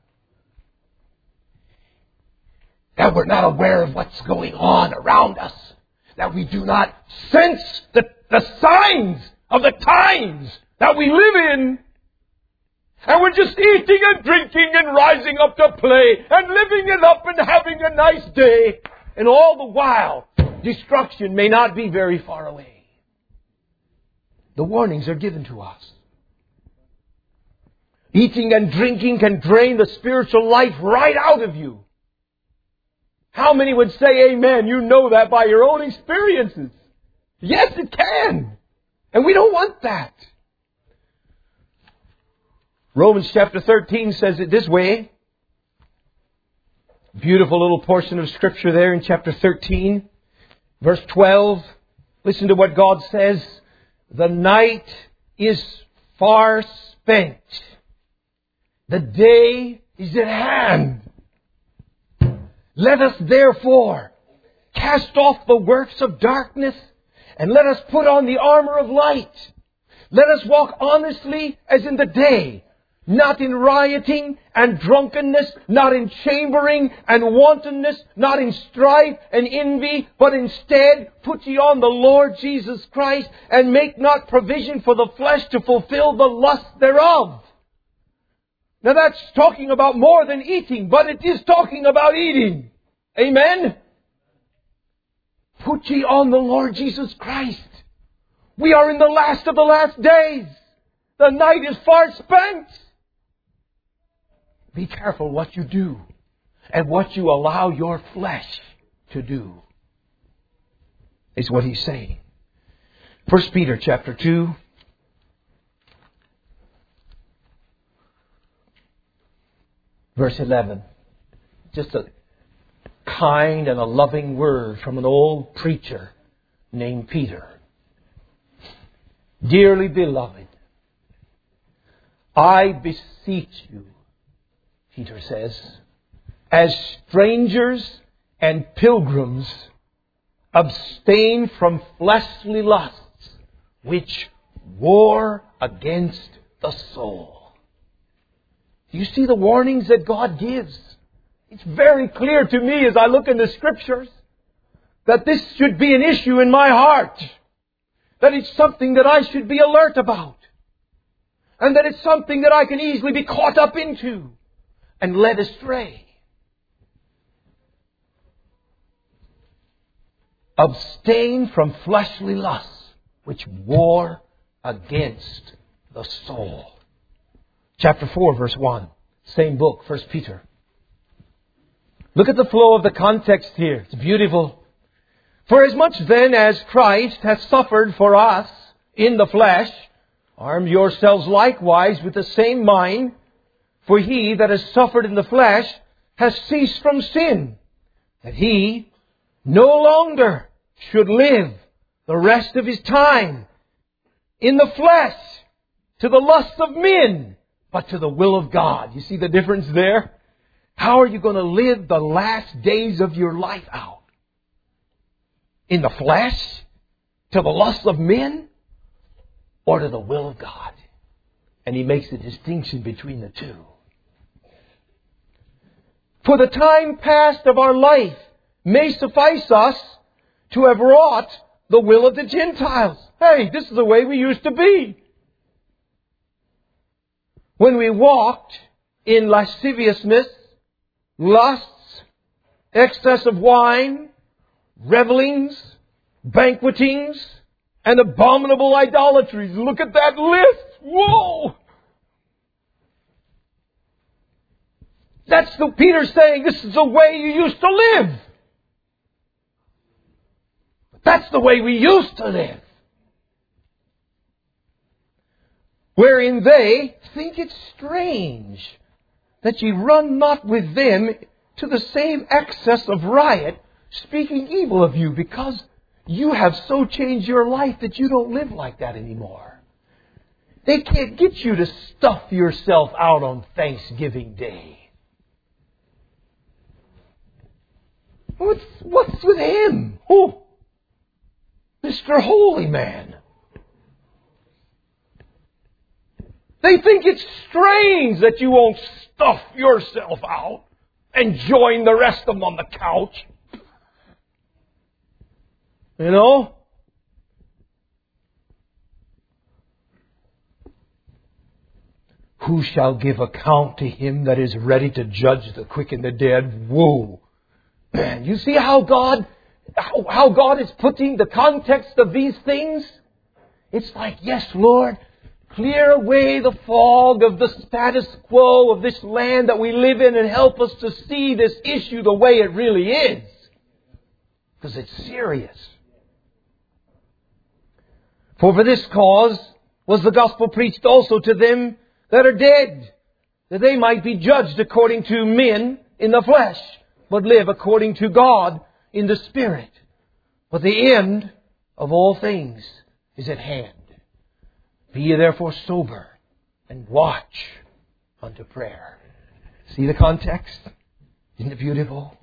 that we're not aware of what's going on around us, that we do not sense the signs of the times that we live in, and we're just eating and drinking and rising up to play and living it up and having a nice day, and all the while, destruction may not be very far away. The warnings are given to us. Eating and drinking can drain the spiritual life right out of you. How many would say amen? You know that by your own experiences. Yes, it can. And we don't want that. Romans chapter 13 says it this way. Beautiful little portion of Scripture there in chapter 13. Verse 12. Listen to what God says. The night is far spent. The day is at hand. Let us therefore cast off the works of darkness and let us put on the armor of light. Let us walk honestly as in the day, not in rioting and drunkenness, not in chambering and wantonness, not in strife and envy, but instead put ye on the Lord Jesus Christ and make not provision for the flesh to fulfill the lust thereof. Now that's talking about more than eating, but it is talking about eating. Amen? Put ye on the Lord Jesus Christ. We are in the last of the last days. The night is far spent. Be careful what you do and what you allow your flesh to do, is what he's saying. 1 Peter chapter 2. Verse 11. Just a kind and a loving word from an old preacher named Peter. Dearly beloved, I beseech you, Peter says, as strangers and pilgrims, abstain from fleshly lusts which war against the soul. Do you see the warnings that God gives? It's very clear to me as I look in the Scriptures that this should be an issue in my heart. That it's something that I should be alert about. And that it's something that I can easily be caught up into and led astray. Abstain from fleshly lusts which war against the soul. Chapter 4, verse 1. Same book, 1 Peter. Look at the flow of the context here. It's beautiful. For as much then as Christ hath suffered for us in the flesh, arm yourselves likewise with the same mind. For he that has suffered in the flesh has ceased from sin, that he no longer should live the rest of his time in the flesh to the lusts of men, but to the will of God. You see the difference there? How are you going to live the last days of your life out? In the flesh? To the lusts of men? Or to the will of God? And he makes a distinction between the two. For the time past of our life may suffice us to have wrought the will of the Gentiles. Hey, this is the way we used to be. When we walked in lasciviousness, lusts, excess of wine, revelings, banquetings, and abominable idolatries. Look at that list. Whoa! That's the Peter's saying this is the way you used to live. That's the way we used to live. Wherein they think it strange that ye run not with them to the same excess of riot, speaking evil of you, because you have so changed your life that you don't live like that anymore. They can't get you to stuff yourself out on Thanksgiving Day. What's with him? Oh, Mr. Holy Man. They think it's strange that you won't stuff yourself out and join the rest of them on the couch. You know? Who shall give account to Him that is ready to judge the quick and the dead? Whoa. Man, you see how God is putting the context of these things? It's like, yes, Lord, clear away the fog of the status quo of this land that we live in and help us to see this issue the way it really is. Because it's serious. For this cause was the gospel preached also to them that are dead, that they might be judged according to men in the flesh, but live according to God in the Spirit. But the end of all things is at hand. Be ye therefore sober and watch unto prayer. See the context? Isn't it beautiful?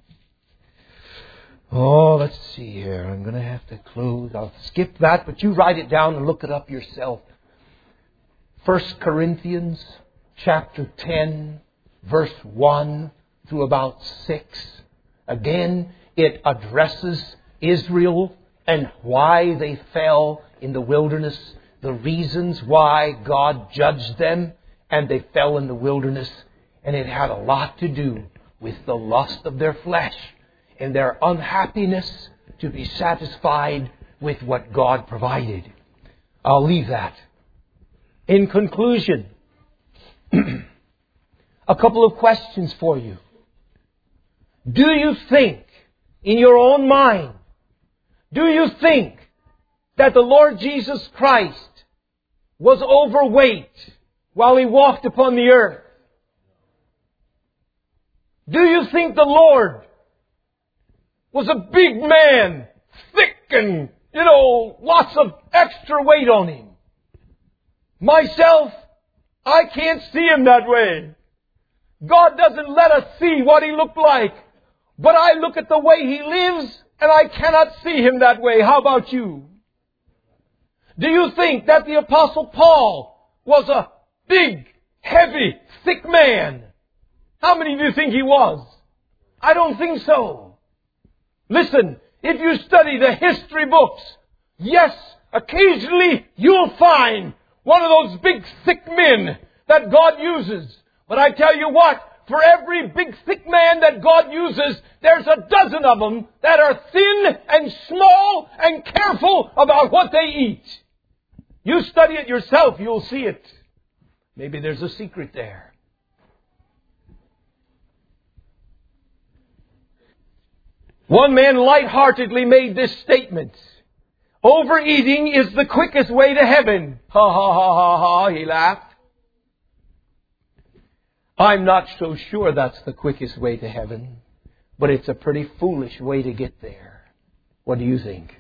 Oh, let's see here. I'm going to have to close. I'll skip that, but you write it down and look it up yourself. 1 Corinthians chapter 10, verse 1 through about 6. Again, it addresses Israel and why they fell in the wilderness, the reasons why God judged them and they fell in the wilderness. And it had a lot to do with the lust of their flesh and their unhappiness to be satisfied with what God provided. I'll leave that. In conclusion, a couple of questions for you. Do you think, in your own mind, do you think that the Lord Jesus Christ was overweight while He walked upon the earth? Do you think the Lord was a big man, thick and, lots of extra weight on Him? Myself, I can't see Him that way. God doesn't let us see what He looked like. But I look at the way He lives and I cannot see Him that way. How about you? Do you think that the Apostle Paul was a big, heavy, thick man? How many do you think he was? I don't think so. Listen, if you study the history books, yes, occasionally you'll find one of those big, thick men that God uses. But I tell you what, for every big, thick man that God uses, there's a dozen of them that are thin and small and careful about what they eat. You study it yourself, you'll see it. Maybe there's a secret there. One man lightheartedly made this statement. Overeating is the quickest way to heaven. Ha ha ha ha ha, he laughed. I'm not so sure that's the quickest way to heaven, but it's a pretty foolish way to get there. What do you think?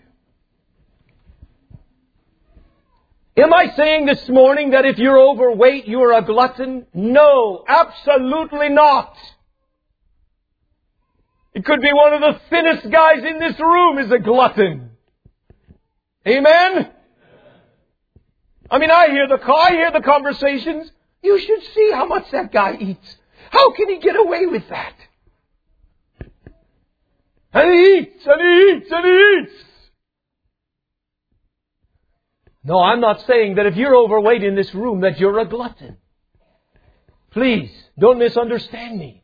Am I saying this morning that if you're overweight, you're a glutton? No, absolutely not. It could be one of the thinnest guys in this room is a glutton. Amen? I hear the conversations. You should see how much that guy eats. How can he get away with that? And he eats, and he eats, and he eats. No, I'm not saying that if you're overweight in this room that you're a glutton. Please, don't misunderstand me.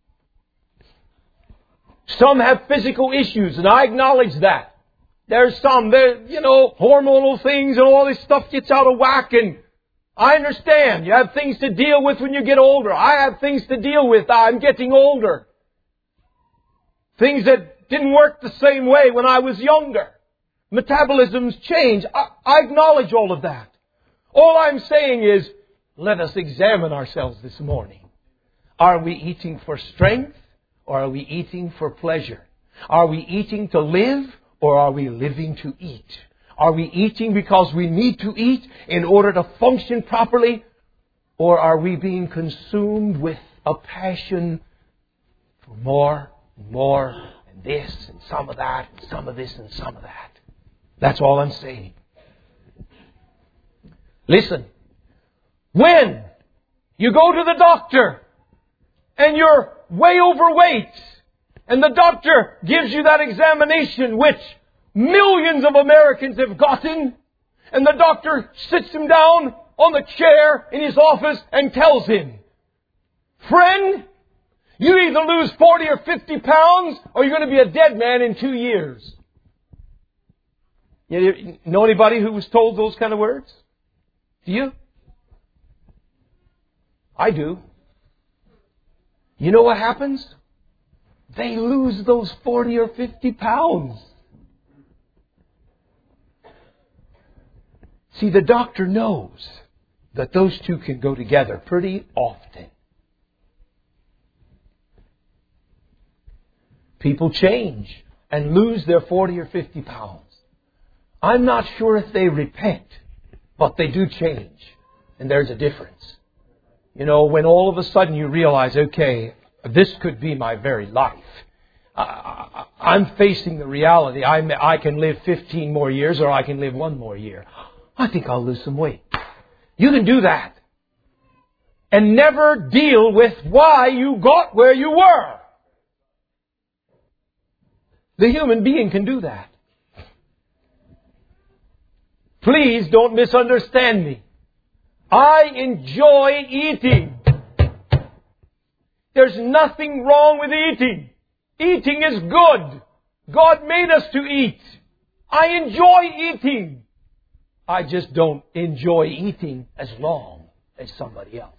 Some have physical issues, and I acknowledge that. There's some, hormonal things and all this stuff gets out of whack, and I understand. You have things to deal with when you get older. I have things to deal with. I'm getting older. Things that didn't work the same way when I was younger. Metabolisms change. I acknowledge all of that. All I'm saying is, let us examine ourselves this morning. Are we eating for strength or are we eating for pleasure? Are we eating to live or are we living to eat? Are we eating because we need to eat in order to function properly? Or are we being consumed with a passion for more and more and this and some of that and some of this and some of that. That's all I'm saying. Listen, when you go to the doctor and you're way overweight and the doctor gives you that examination which millions of Americans have gotten, and the doctor sits him down on the chair in his office and tells him, friend, you either lose 40 or 50 pounds or you're going to be a dead man in 2 years. You know anybody who was told those kind of words? Do you? I do. You know what happens? They lose those 40 or 50 pounds. See, the doctor knows that those two can go together pretty often. People change and lose their 40 or 50 pounds. I'm not sure if they repent, but they do change. And there's a difference. You know, when all of a sudden you realize, okay, this could be my very life. I'm facing the reality. I can live 15 more years or I can live 1 more year. I think I'll lose some weight. You can do that. And never deal with why you got where you were. The human being can do that. Please don't misunderstand me. I enjoy eating. There's nothing wrong with eating. Eating is good. God made us to eat. I enjoy eating. I just don't enjoy eating as long as somebody else.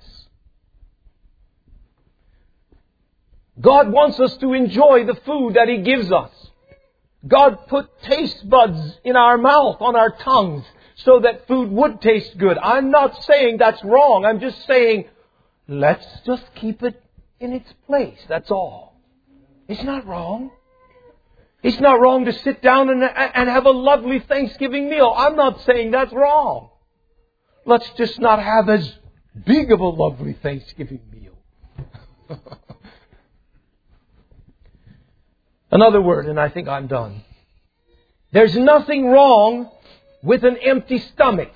God wants us to enjoy the food that He gives us. God put taste buds in our mouth, on our tongues, so that food would taste good. I'm not saying that's wrong. I'm just saying, let's just keep it in its place. That's all. It's not wrong. It's not wrong to sit down and have a lovely Thanksgiving meal. I'm not saying that's wrong. Let's just not have as big of a lovely Thanksgiving meal. Another word, and I think I'm done. There's nothing wrong with an empty stomach.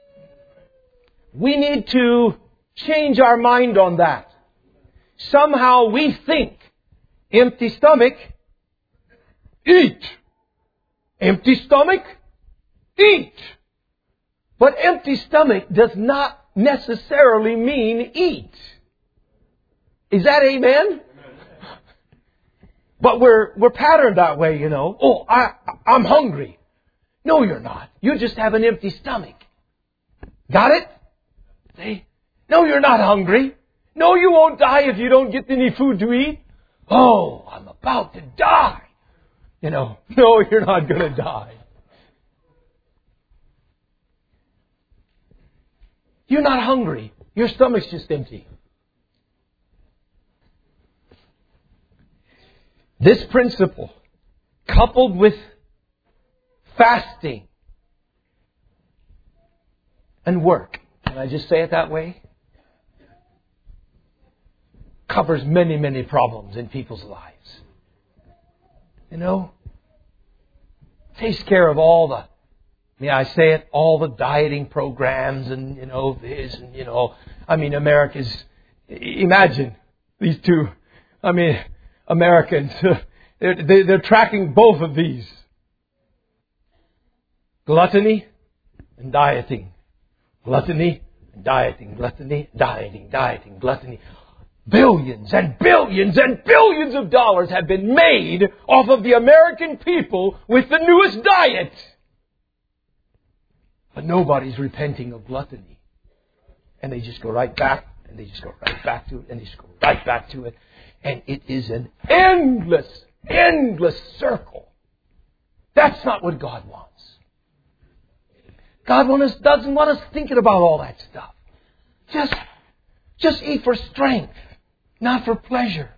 We need to change our mind on that. Somehow we think empty stomach, eat. Empty stomach, eat. But empty stomach does not necessarily mean eat. Is that amen? But we're patterned that way, you know. Oh, I'm hungry. No, you're not. You just have an empty stomach. Got it? See? No, you're not hungry. No, you won't die if you don't get any food to eat. Oh, I'm about to die. You know, no, you're not going to die. You're not hungry. Your stomach's just empty. This principle, coupled with fasting and work, can I just say it that way? Covers many, many problems in people's lives. You know? Takes care of all the, may I say it, all the dieting programs and, you know, this and, you know, I mean, America's, imagine these two, I mean, Americans, they're tracking both of these. Gluttony and dieting. Gluttony and dieting. Gluttony, dieting, gluttony. Billions and billions and billions of dollars have been made off of the American people with the newest diet. But nobody's repenting of gluttony. And they just go right back, and they just go right back to it, and they just go right back to it. And it is an endless, endless circle. That's not what God wants. God doesn't want us thinking about all that stuff. Just eat for strength, not for pleasure.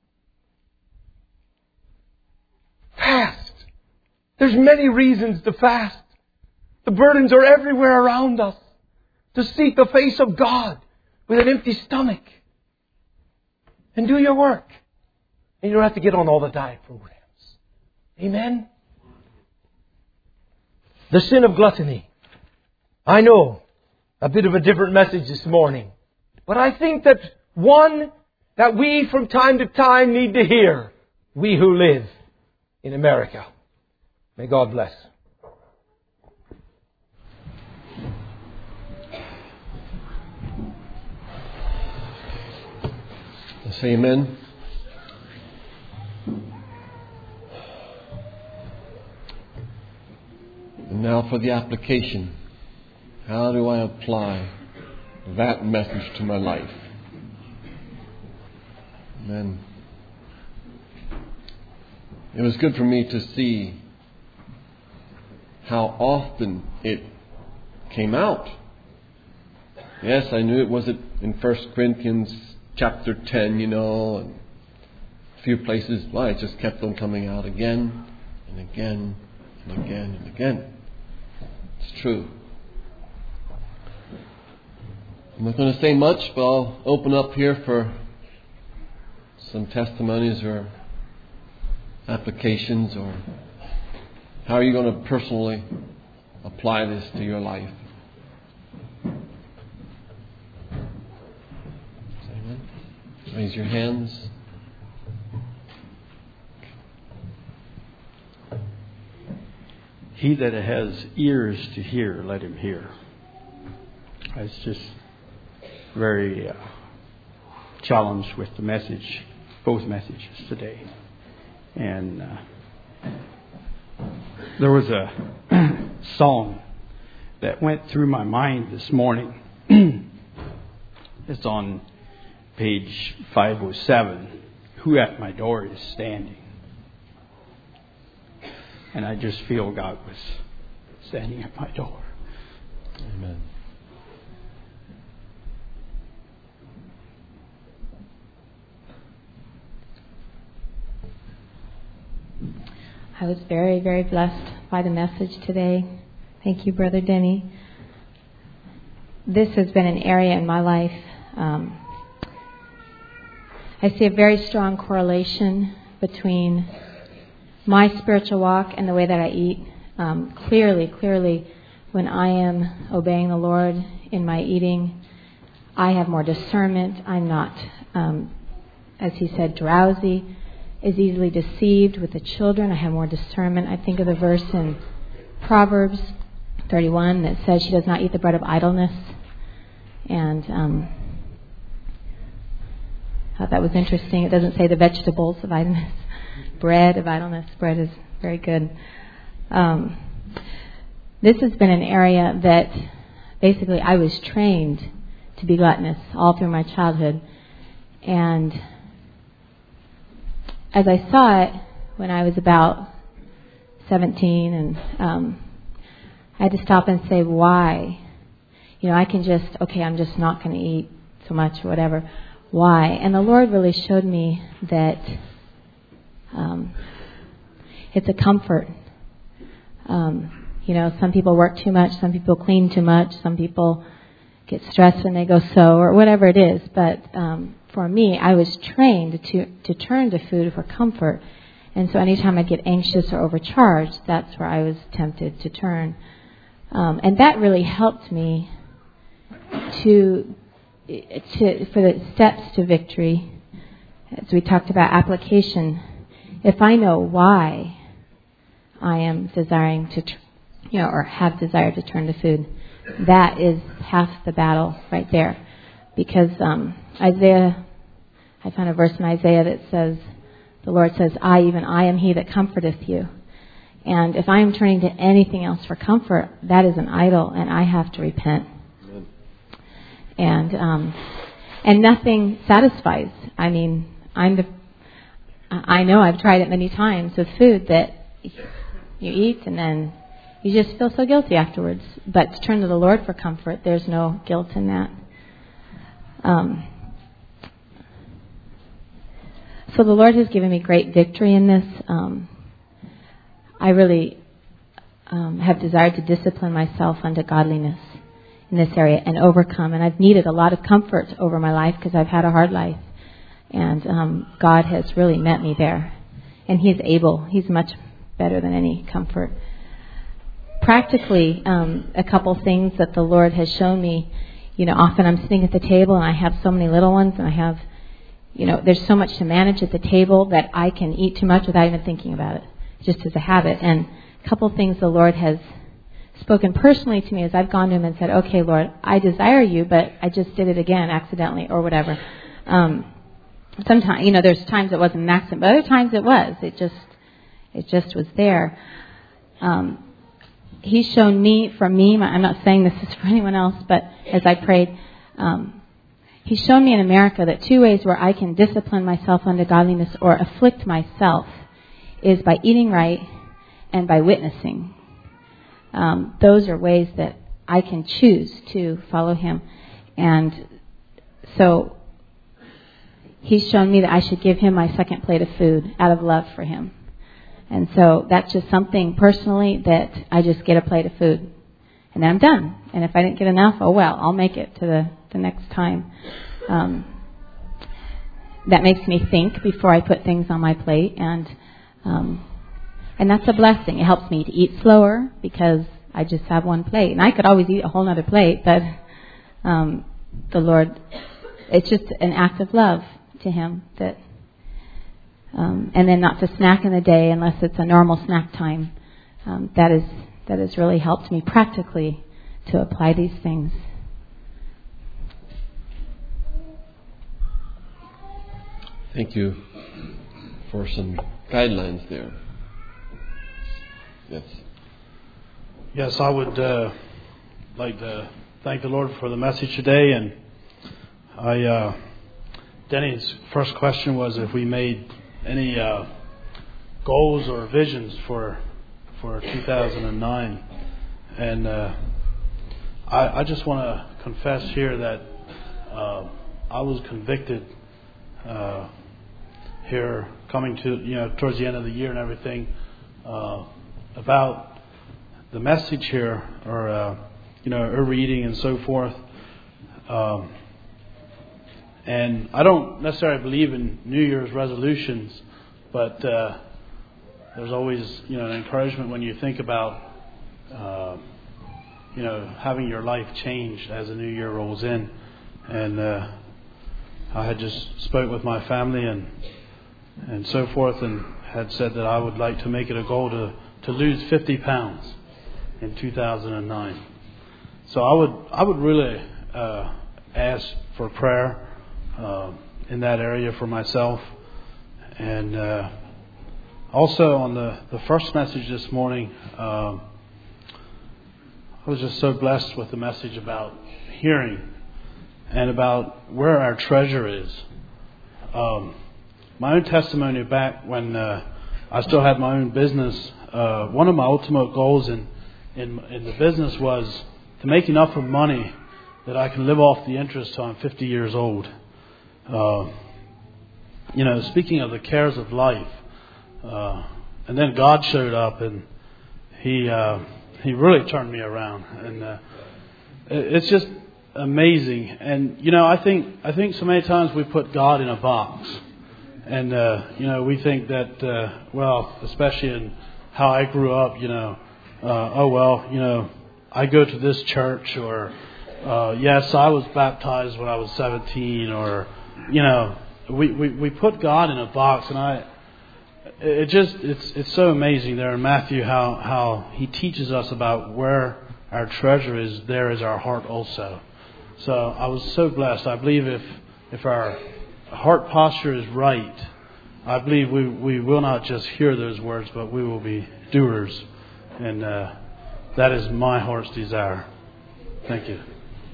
Fast. There's many reasons to fast. The burdens are everywhere around us. To seek the face of God with an empty stomach. And do your work. And you don't have to get on all the diet programs. Amen? The sin of gluttony. I know, a bit of a different message this morning. But I think that one that we from time to time need to hear. We who live in America. May God bless. Say amen. And now for the application. How do I apply that message to my life? Amen. It was good for me to see how often it came out. Yes, I knew it wasn't in 1 Corinthians chapter 10, and a few places. Well, it just kept on coming out again and again and again and again. It's true. I'm not going to say much, but I'll open up here for some testimonies or applications, or how are you going to personally apply this to your life? Amen. Raise your hands. He that has ears to hear, let him hear. I was just very challenged with the message, both messages today. And there was a song that went through my mind this morning. It's on page 507. Who at my door is standing? And I just feel God was standing at my door. Amen. I was very, very blessed by the message today. Thank you, Brother Denny. This has been an area in my life. I see a very strong correlation between my spiritual walk and the way that I eat. Clearly, when I am obeying the Lord in my eating, I have more discernment. I'm not, as he said, drowsy, is easily deceived with the children. I have more discernment. I think of the verse in Proverbs 31 that says she does not eat the bread of idleness. And I thought that was interesting. It doesn't say the vegetables of idleness. Bread of idleness. Bread is very good. This has been an area that basically I was trained to be gluttonous all through my childhood. And as I saw it when I was about 17, and I had to stop and say, why? I can I'm just not going to eat so much or whatever. Why? And the Lord really showed me that it's a comfort. Some people work too much, some people clean too much, some people get stressed when they go sew or whatever it is. But for me, I was trained to turn to food for comfort. And so anytime I get anxious or overcharged, that's where I was tempted to turn. And that really helped me for the steps to victory. As we talked about application, if I know why I am desiring to, or have desired to turn to food, that is half the battle right there. Because Isaiah, I found a verse in Isaiah that says, the Lord says, I am he that comforteth you. And if I am turning to anything else for comfort, that is an idol, and I have to repent. Amen. And nothing satisfies. I mean, I know I've tried it many times with food that you eat and then you just feel so guilty afterwards. But to turn to the Lord for comfort, there's no guilt in that. So the Lord has given me great victory in this. I really have desired to discipline myself unto godliness in this area and overcome. And I've needed a lot of comfort over my life because I've had a hard life. And God has really met me there. And He's able. He's much better than any comfort. Practically, a couple things that the Lord has shown me. Often I'm sitting at the table and I have so many little ones, and I have, there's so much to manage at the table that I can eat too much without even thinking about it, just as a habit. And a couple things the Lord has spoken personally to me as I've gone to Him and said, okay, Lord, I desire you, but I just did it again accidentally or whatever. Sometimes, there's times it wasn't an accident, but other times it was. It just was there. He's shown me, I'm not saying this is for anyone else, but as I prayed, He's shown me in America that 2 ways where I can discipline myself unto godliness or afflict myself is by eating right and by witnessing. Those are ways that I can choose to follow Him. And so He's shown me that I should give Him my second plate of food out of love for Him. And so that's just something personally that I just get a plate of food. And then I'm done. And if I didn't get enough, oh well, I'll make it to the next time. That makes me think before I put things on my plate. And that's a blessing. It helps me to eat slower because I just have one plate. And I could always eat a whole other plate, but the Lord, it's just an act of love to Him that... and then not to snack in the day unless it's a normal snack time. That has really helped me practically to apply these things. Thank you for some guidelines there. Yes. Yes, I would like to thank the Lord for the message today. And Denny's first question was if we made any goals or visions for 2009, and I just want to confess here that I was convicted here coming to towards the end of the year and everything about the message here, or our reading and so forth. And I don't necessarily believe in New Year's resolutions, but there's always, an encouragement when you think about, having your life changed as the new year rolls in. And I had just spoke with my family and so forth, and had said that I would like to make it a goal to lose 50 pounds in 2009. So I would really ask for prayer in that area for myself. And also on the first message this morning, I was just so blessed with the message about hearing and about where our treasure is. My own testimony back when I still had my own business, one of my ultimate goals in the business was to make enough of money that I can live off the interest till I'm 50 years old. Speaking of the cares of life, and then God showed up, and He really turned me around, and it's just amazing. And I think so many times we put God in a box, and we think that especially in how I grew up, I go to this church, or yes, I was baptized when I was 17, or we put God in a box, and it's so amazing there in Matthew how He teaches us about where our treasure is. There is our heart also. So I was so blessed. I believe if our heart posture is right, I believe we will not just hear those words, but we will be doers, and that is my heart's desire. Thank you.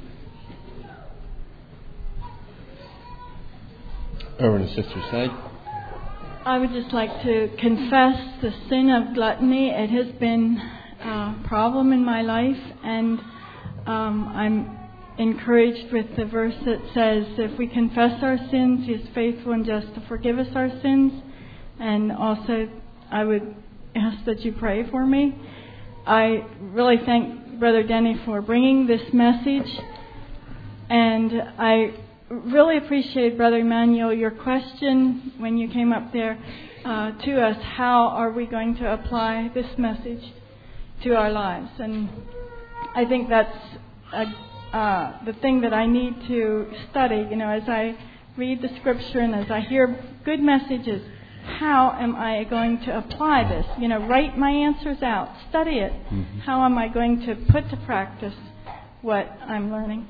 Over to Sister Side. I would just like to confess the sin of gluttony. It has been a problem in my life, and I'm encouraged with the verse that says, if we confess our sins, He is faithful and just to forgive us our sins. And also, I would ask that you pray for me. I really thank Brother Denny for bringing this message, and I really appreciate, Brother Emmanuel, your question when you came up there to us. How are we going to apply this message to our lives? And I think that's the thing that I need to study. As I read the Scripture and as I hear good messages, how am I going to apply this? Write my answers out, study it. Mm-hmm. How am I going to put to practice what I'm learning?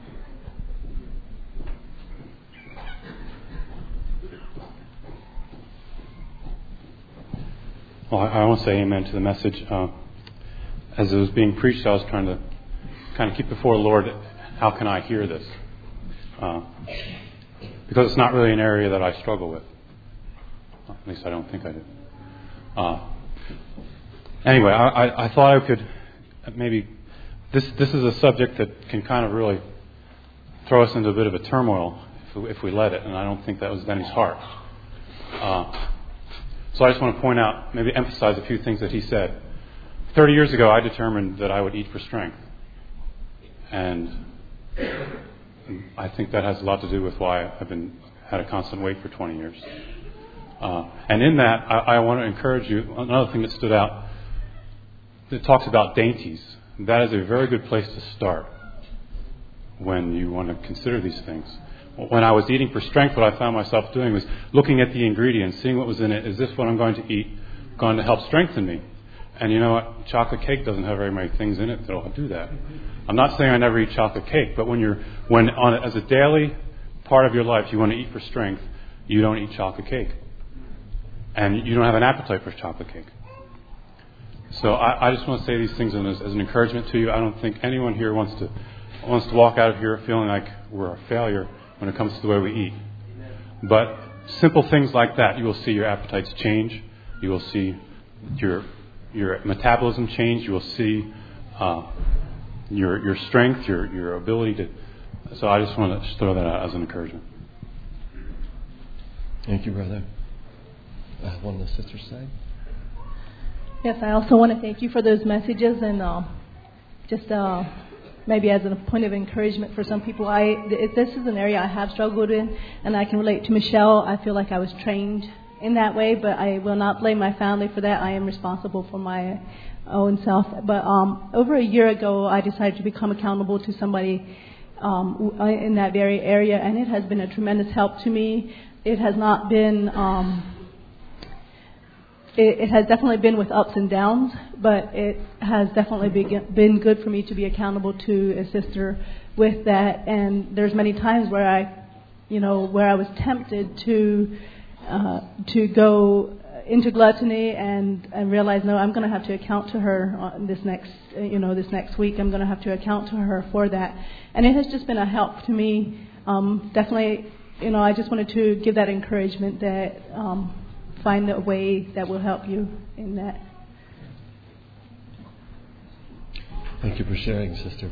Well, I want to say amen to the message. As it was being preached, I was trying to kind of keep before the Lord, how can I hear this? Because it's not really an area that I struggle with. At least I don't think I do. Anyway, I thought I could maybe... This is a subject that can kind of really throw us into a bit of a turmoil if we let it, and I don't think that was Denny's heart. So I just want to point out, maybe emphasize a few things that he said. 30 years ago, I determined that I would eat for strength. And I think that has a lot to do with why I've had a constant weight for 20 years. And in that, I want to encourage you, another thing that stood out, it talks about dainties. That is a very good place to start when you want to consider these things. When I was eating for strength, what I found myself doing was looking at the ingredients, seeing what was in it. Is this what I'm going to eat going to help strengthen me? And you know what? Chocolate cake doesn't have very many things in it that will do that. I'm not saying I never eat chocolate cake, but as a daily part of your life you want to eat for strength, you don't eat chocolate cake. And you don't have an appetite for chocolate cake. So I just want to say these things as an encouragement to you. I don't think anyone here wants to walk out of here feeling like we're a failure when it comes to the way we eat. But simple things like that, you will see your appetites change. You will see your metabolism change. You will see your strength, your ability to. So I just want to throw that out as an encouragement. Thank you, brother. One on the sister's side. Yes, I also want to thank you for those messages and just maybe as a point of encouragement for some people. This is an area I have struggled in, and I can relate to Michelle. I feel like I was trained in that way, but I will not blame my family for that. I am responsible for my own self. But over a year ago, I decided to become accountable to somebody in that very area, and it has been a tremendous help to me. It has not been... It has definitely been with ups and downs, but it has definitely been good for me to be accountable to a sister with that. And there's many times where I was tempted to go into gluttony and realize, no, I'm going to have to account to her this next week. I'm going to have to account to her for that. And it has just been a help to me. Definitely, I just wanted to give that encouragement that. Find a way that will help you in that. Thank you for sharing, sister.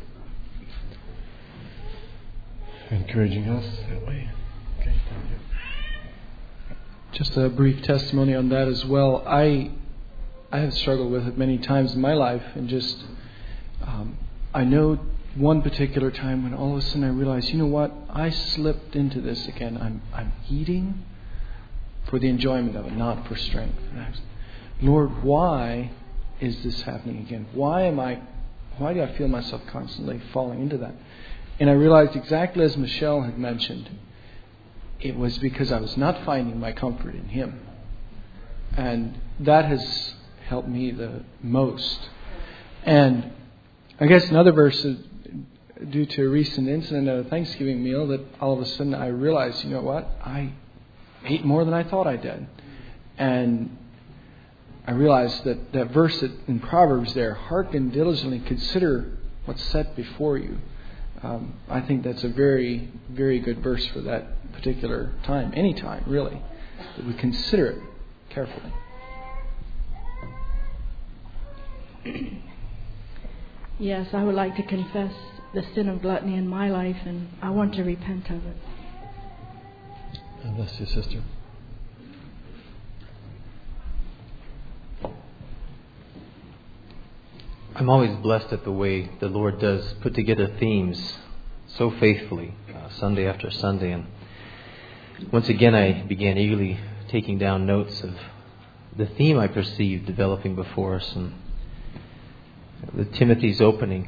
Encouraging us that way. Okay, thank you. Just a brief testimony on that as well. I have struggled with it many times in my life, and just I know one particular time when all of a sudden I realized, you know what? I slipped into this again. I'm eating for the enjoyment of it, not for strength. Lord, why is this happening again? Why do I feel myself constantly falling into that? And I realized exactly as Michelle had mentioned, it was because I was not finding my comfort in Him. And that has helped me the most. And I guess another verse is due to a recent incident at a Thanksgiving meal that all of a sudden I realized, you know what? I ate more than I thought I did. And I realized that verse in Proverbs there, hearken diligently, consider what's set before you. I think that's a very, very good verse for that particular time, any time really, that we consider it carefully. Yes, I would like to confess the sin of gluttony in my life, and I want to repent of it. God bless you, sister. I'm always blessed at the way the Lord does put together themes so faithfully, Sunday after Sunday. And once again I began eagerly taking down notes of the theme I perceived developing before us, and the Timothy's opening,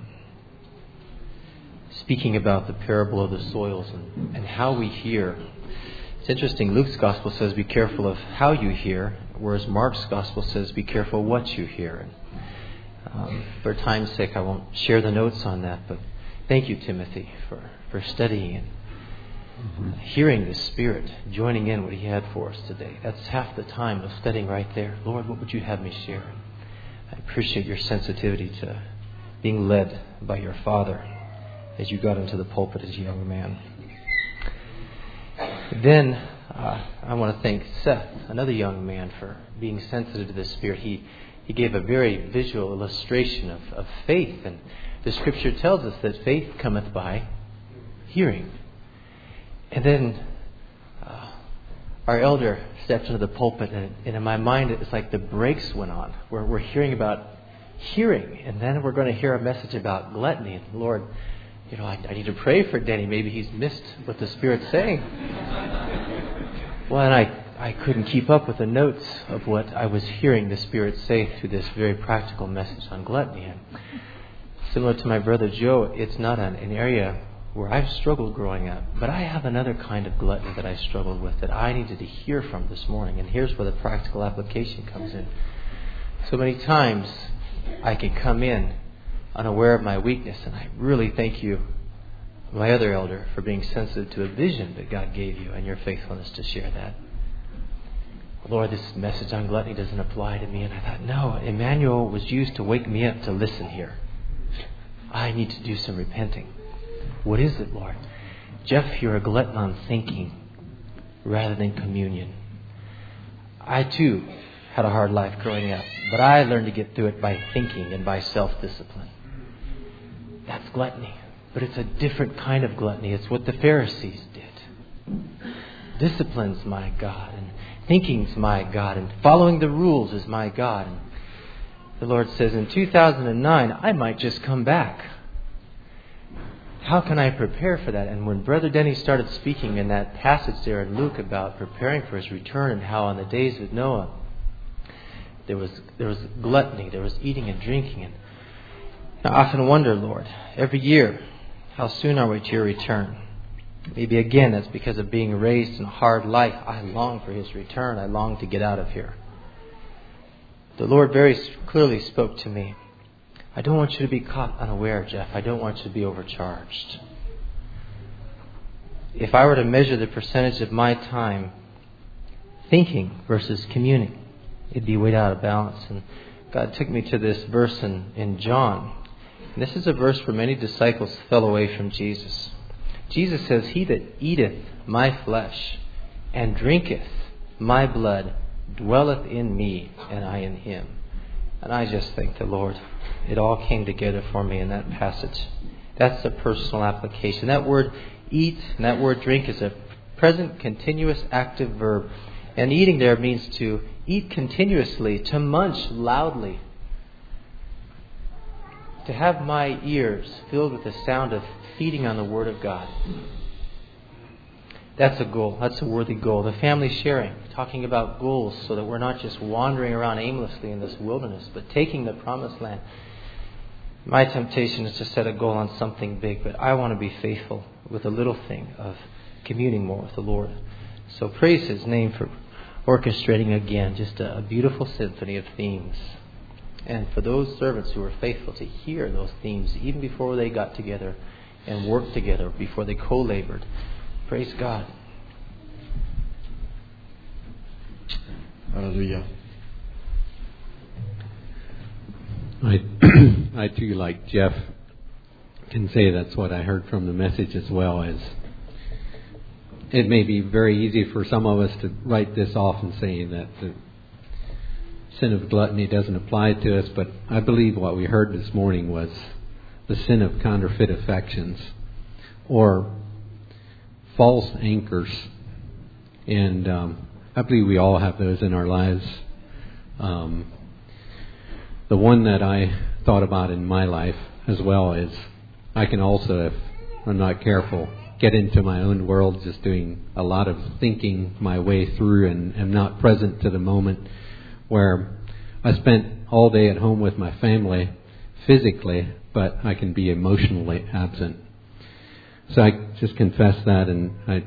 speaking about the parable of the soils and how we hear. It's interesting, Luke's gospel says be careful of how you hear, whereas Mark's gospel says be careful what you hear. For time's sake, I won't share the notes on that, but thank you, Timothy, for studying and hearing the Spirit, joining in what He had for us today. That's half the time of studying right there. Lord, what would you have me share? I appreciate your sensitivity to being led by your Father as you got into the pulpit as a young man. Then I want to thank Seth, another young man, for being sensitive to the Spirit. He gave a very visual illustration of faith. And the Scripture tells us that faith cometh by hearing. And then our elder stepped into the pulpit, and in my mind it's like the brakes went on. We're hearing about hearing, and then we're going to hear a message about gluttony. And Lord, I need to pray for Denny. Maybe he's missed what the Spirit's saying. Well, and I couldn't keep up with the notes of what I was hearing the Spirit say through this very practical message on gluttony. And similar to my brother Joe, it's not an area where I've struggled growing up, but I have another kind of gluttony that I struggled with that I needed to hear from this morning. And here's where the practical application comes in. So many times I can come in unaware of my weakness, and I really thank you, my other elder, for being sensitive to a vision that God gave you and your faithfulness to share that. Lord, this message on gluttony doesn't apply to me. And I thought, no, Emmanuel was used to wake me up to listen here. I need to do some repenting. What is it, Lord? Jeff, you're a glutton on thinking rather than communion. I too had a hard life growing up, but I learned to get through it by thinking and by self-discipline. That's gluttony, but it's a different kind of gluttony. It's what the Pharisees did. Discipline's my God, and thinking's my God, and following the rules is my God. And the Lord says, in 2009, I might just come back. How can I prepare for that? And when Brother Denny started speaking in that passage there in Luke about preparing for His return, and how on the days of Noah there was gluttony, there was eating and drinking. And I often wonder, Lord, every year, how soon are we to your return? Maybe again that's because of being raised in a hard life. I long for His return. I long to get out of here. The Lord very clearly spoke to me. I don't want you to be caught unaware, Jeff. I don't want you to be overcharged. If I were to measure the percentage of my time thinking versus communing, it'd be way out of balance. And God took me to this verse in John. And this is a verse where many disciples fell away from Jesus. Jesus says, he that eateth my flesh and drinketh my blood dwelleth in me, and I in him. And I just thank the Lord. It all came together for me in that passage. That's the personal application. That word eat and that word drink is a present continuous active verb. And eating there means to eat continuously, to munch loudly, to have my ears filled with the sound of feeding on the Word of God. That's a goal. That's a worthy goal. The family sharing, talking about goals so that we're not just wandering around aimlessly in this wilderness, but taking the promised land. My temptation is to set a goal on something big, but I want to be faithful with a little thing of communing more with the Lord. So praise His name for orchestrating again just a beautiful symphony of themes. And for those servants who were faithful to hear those themes even before they got together and worked together, before they co-labored. Praise God. Hallelujah. I too, like Jeff, can say that's what I heard from the message as well. As it may be very easy for some of us to write this off and say that the sin of gluttony doesn't apply to us, but I believe what we heard this morning was the sin of counterfeit affections or false anchors. And I believe we all have those in our lives. The one that I thought about in my life as well is I can also, if I'm not careful, get into my own world, just doing a lot of thinking my way through and am not present to the moment, where I spent all day at home with my family physically, but I can be emotionally absent. So I just confess that, and I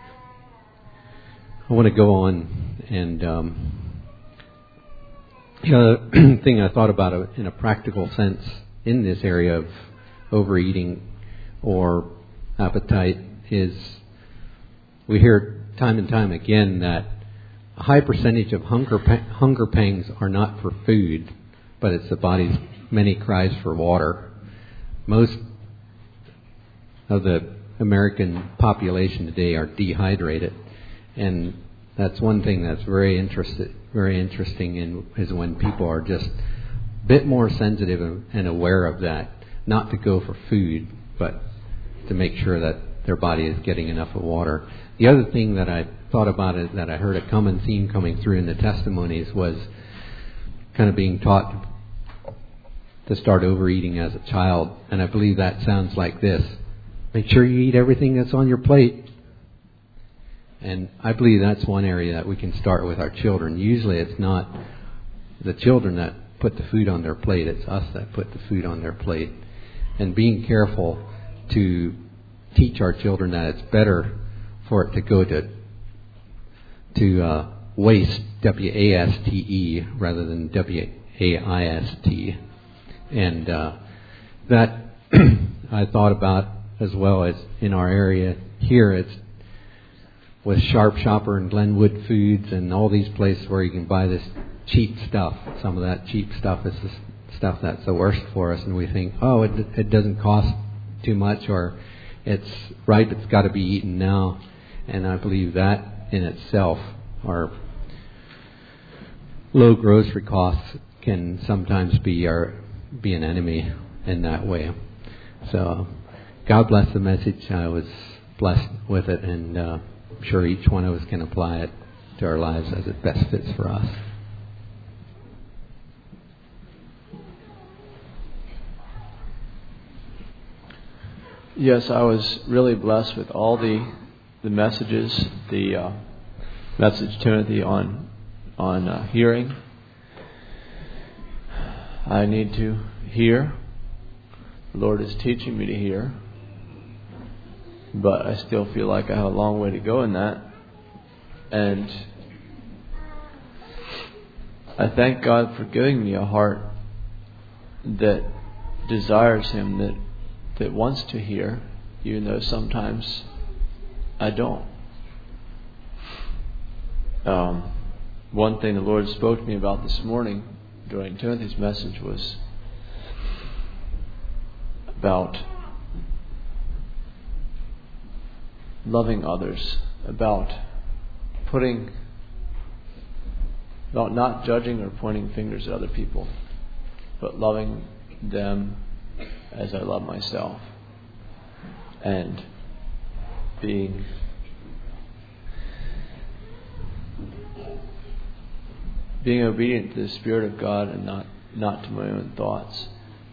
want to go on. And the other thing I thought about in a practical sense in this area of overeating or appetite is, we hear time and time again that a high percentage of hunger pangs are not for food, but it's the body's many cries for water. Most of the American population today are dehydrated, and that's one thing that's very interesting is when people are just a bit more sensitive and aware of that, not to go for food, but to make sure that their body is getting enough of water. The other thing that I thought about it, that I heard a common theme coming through in the testimonies, was kind of being taught to start overeating as a child. And I believe that sounds like this: make sure you eat everything that's on your plate. And I believe that's one area that we can start with our children. Usually it's not the children that put the food on their plate, it's us that put the food on their plate. And being careful to teach our children that it's better for it to go to waste, W-A-S-T-E, rather than W-A-I-S-T. And that I thought about as well as in our area here. It's with Sharp Shopper and Glenwood Foods and all these places where you can buy this cheap stuff. Some of that cheap stuff is the stuff that's the worst for us, and we think, oh, it doesn't cost too much, or it's ripe, it's got to be eaten now. And I believe that in itself, our low grocery costs can sometimes be an enemy in that way. So God bless the message. I was blessed with it, and I'm sure each one of us can apply it to our lives as it best fits for us. Yes, I was really blessed with all the messages, the message, Timothy, on hearing. I need to hear. The Lord is teaching me to hear, but I still feel like I have a long way to go in that. And I thank God for giving me a heart that desires Him, that wants to hear, even though sometimes I don't. One thing the Lord spoke to me about this morning during Timothy's message was about loving others, about not judging or pointing fingers at other people, but loving them as I love myself, and being obedient to the Spirit of God and not to my own thoughts.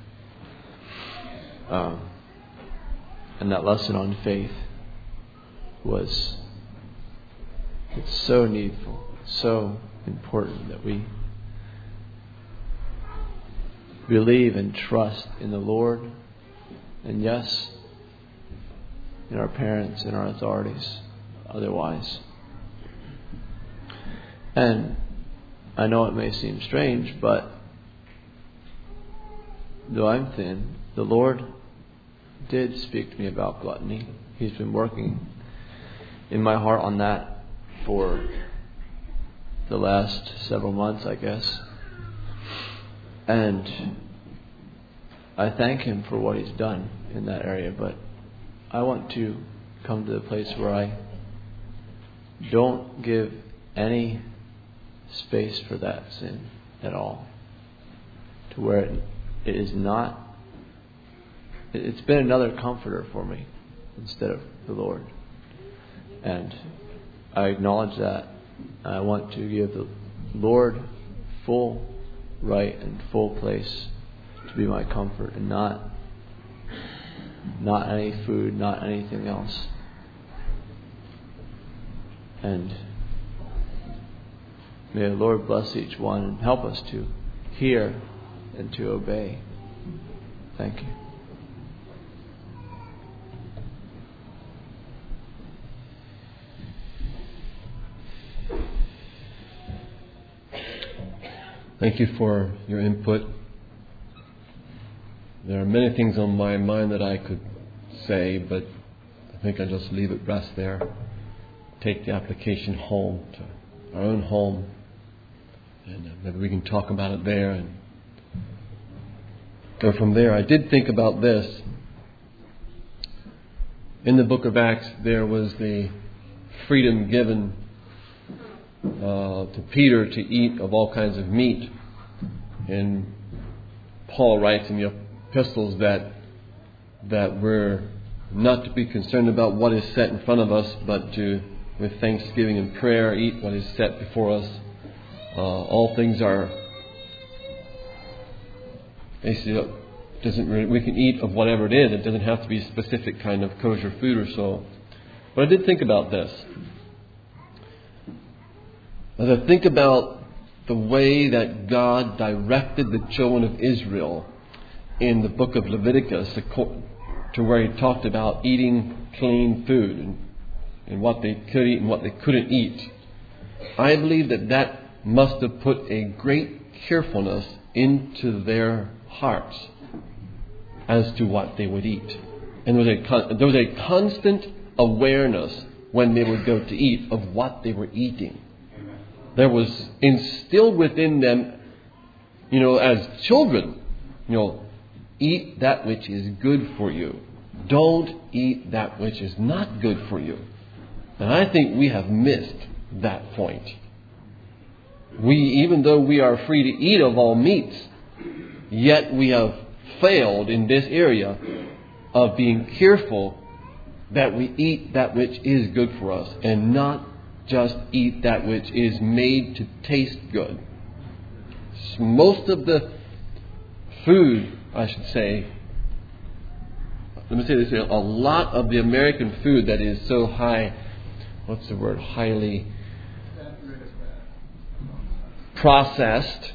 And that lesson on faith it's so needful, so important that we believe and trust in the Lord, and yes, in our parents and our authorities otherwise. And I know it may seem strange, but though I'm thin, the Lord did speak to me about gluttony. He's been working in my heart on that for the last several months, I guess. And I thank Him for what He's done in that area, but I want to come to the place where I don't give any space for that sin at all, to where it is not. It's been another comforter for me instead of the Lord, and I acknowledge that. I want to give the Lord full right and full place to be my comfort, and not any food, not anything else. And may the Lord bless each one and help us to hear and to obey. Thank you. Thank you for your input. There are many things on my mind that I could say, but I think I'll just leave it rest there. Take the application home, to our own home, and maybe we can talk about it there and go from there. I did think about this. In the book of Acts, there was the freedom given to Peter to eat of all kinds of meat. And Paul writes in the epistles that we're not to be concerned about what is set in front of us, but to, with thanksgiving and prayer, eat what is set before us. All things are basically we can eat of whatever it is. It doesn't have to be a specific kind of kosher food or so. But I did think about this. As I think about the way that God directed the children of Israel in the book of Leviticus, to where He talked about eating clean food and what they could eat and what they couldn't eat, I believe that must have put a great carefulness into their hearts as to what they would eat. And there was a constant awareness when they would go to eat of what they were eating. There was instilled within them, as children, eat that which is good for you. Don't eat that which is not good for you. And I think we have missed that point. Even though we are free to eat of all meats, yet we have failed in this area of being careful that we eat that which is good for us and not just eat that which is made to taste good. Most of the food, I should say, let me say this, a lot of the American food that is so highly processed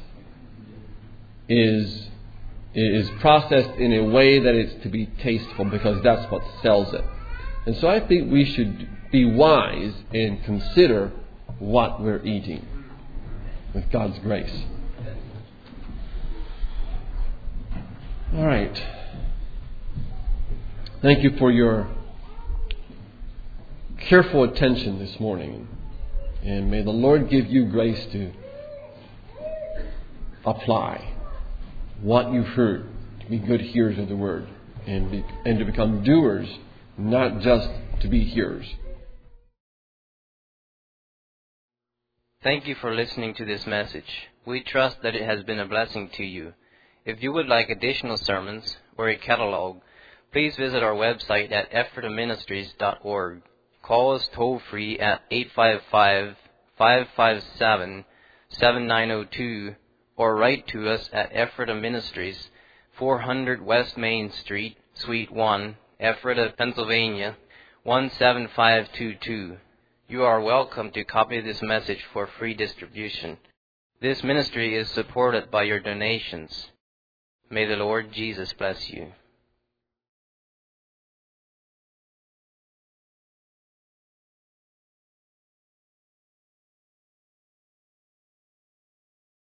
is processed in a way that it's to be tasteful, because that's what sells it. And so I think we should be wise and consider what we're eating with God's grace. All right. Thank you for your careful attention this morning. And may the Lord give you grace to apply what you've heard, to be good hearers of the word, and to become doers, not just to be hearers. Thank you for listening to this message. We trust that it has been a blessing to you. If you would like additional sermons or a catalog, please visit our website at ephrataministries.org. Call us toll-free at 855-557-7902 or write to us at Ephrata Ministries, 400 West Main Street, Suite 1, Ephrata, Pennsylvania, 17522. You are welcome to copy this message for free distribution. This ministry is supported by your donations. May the Lord Jesus bless you.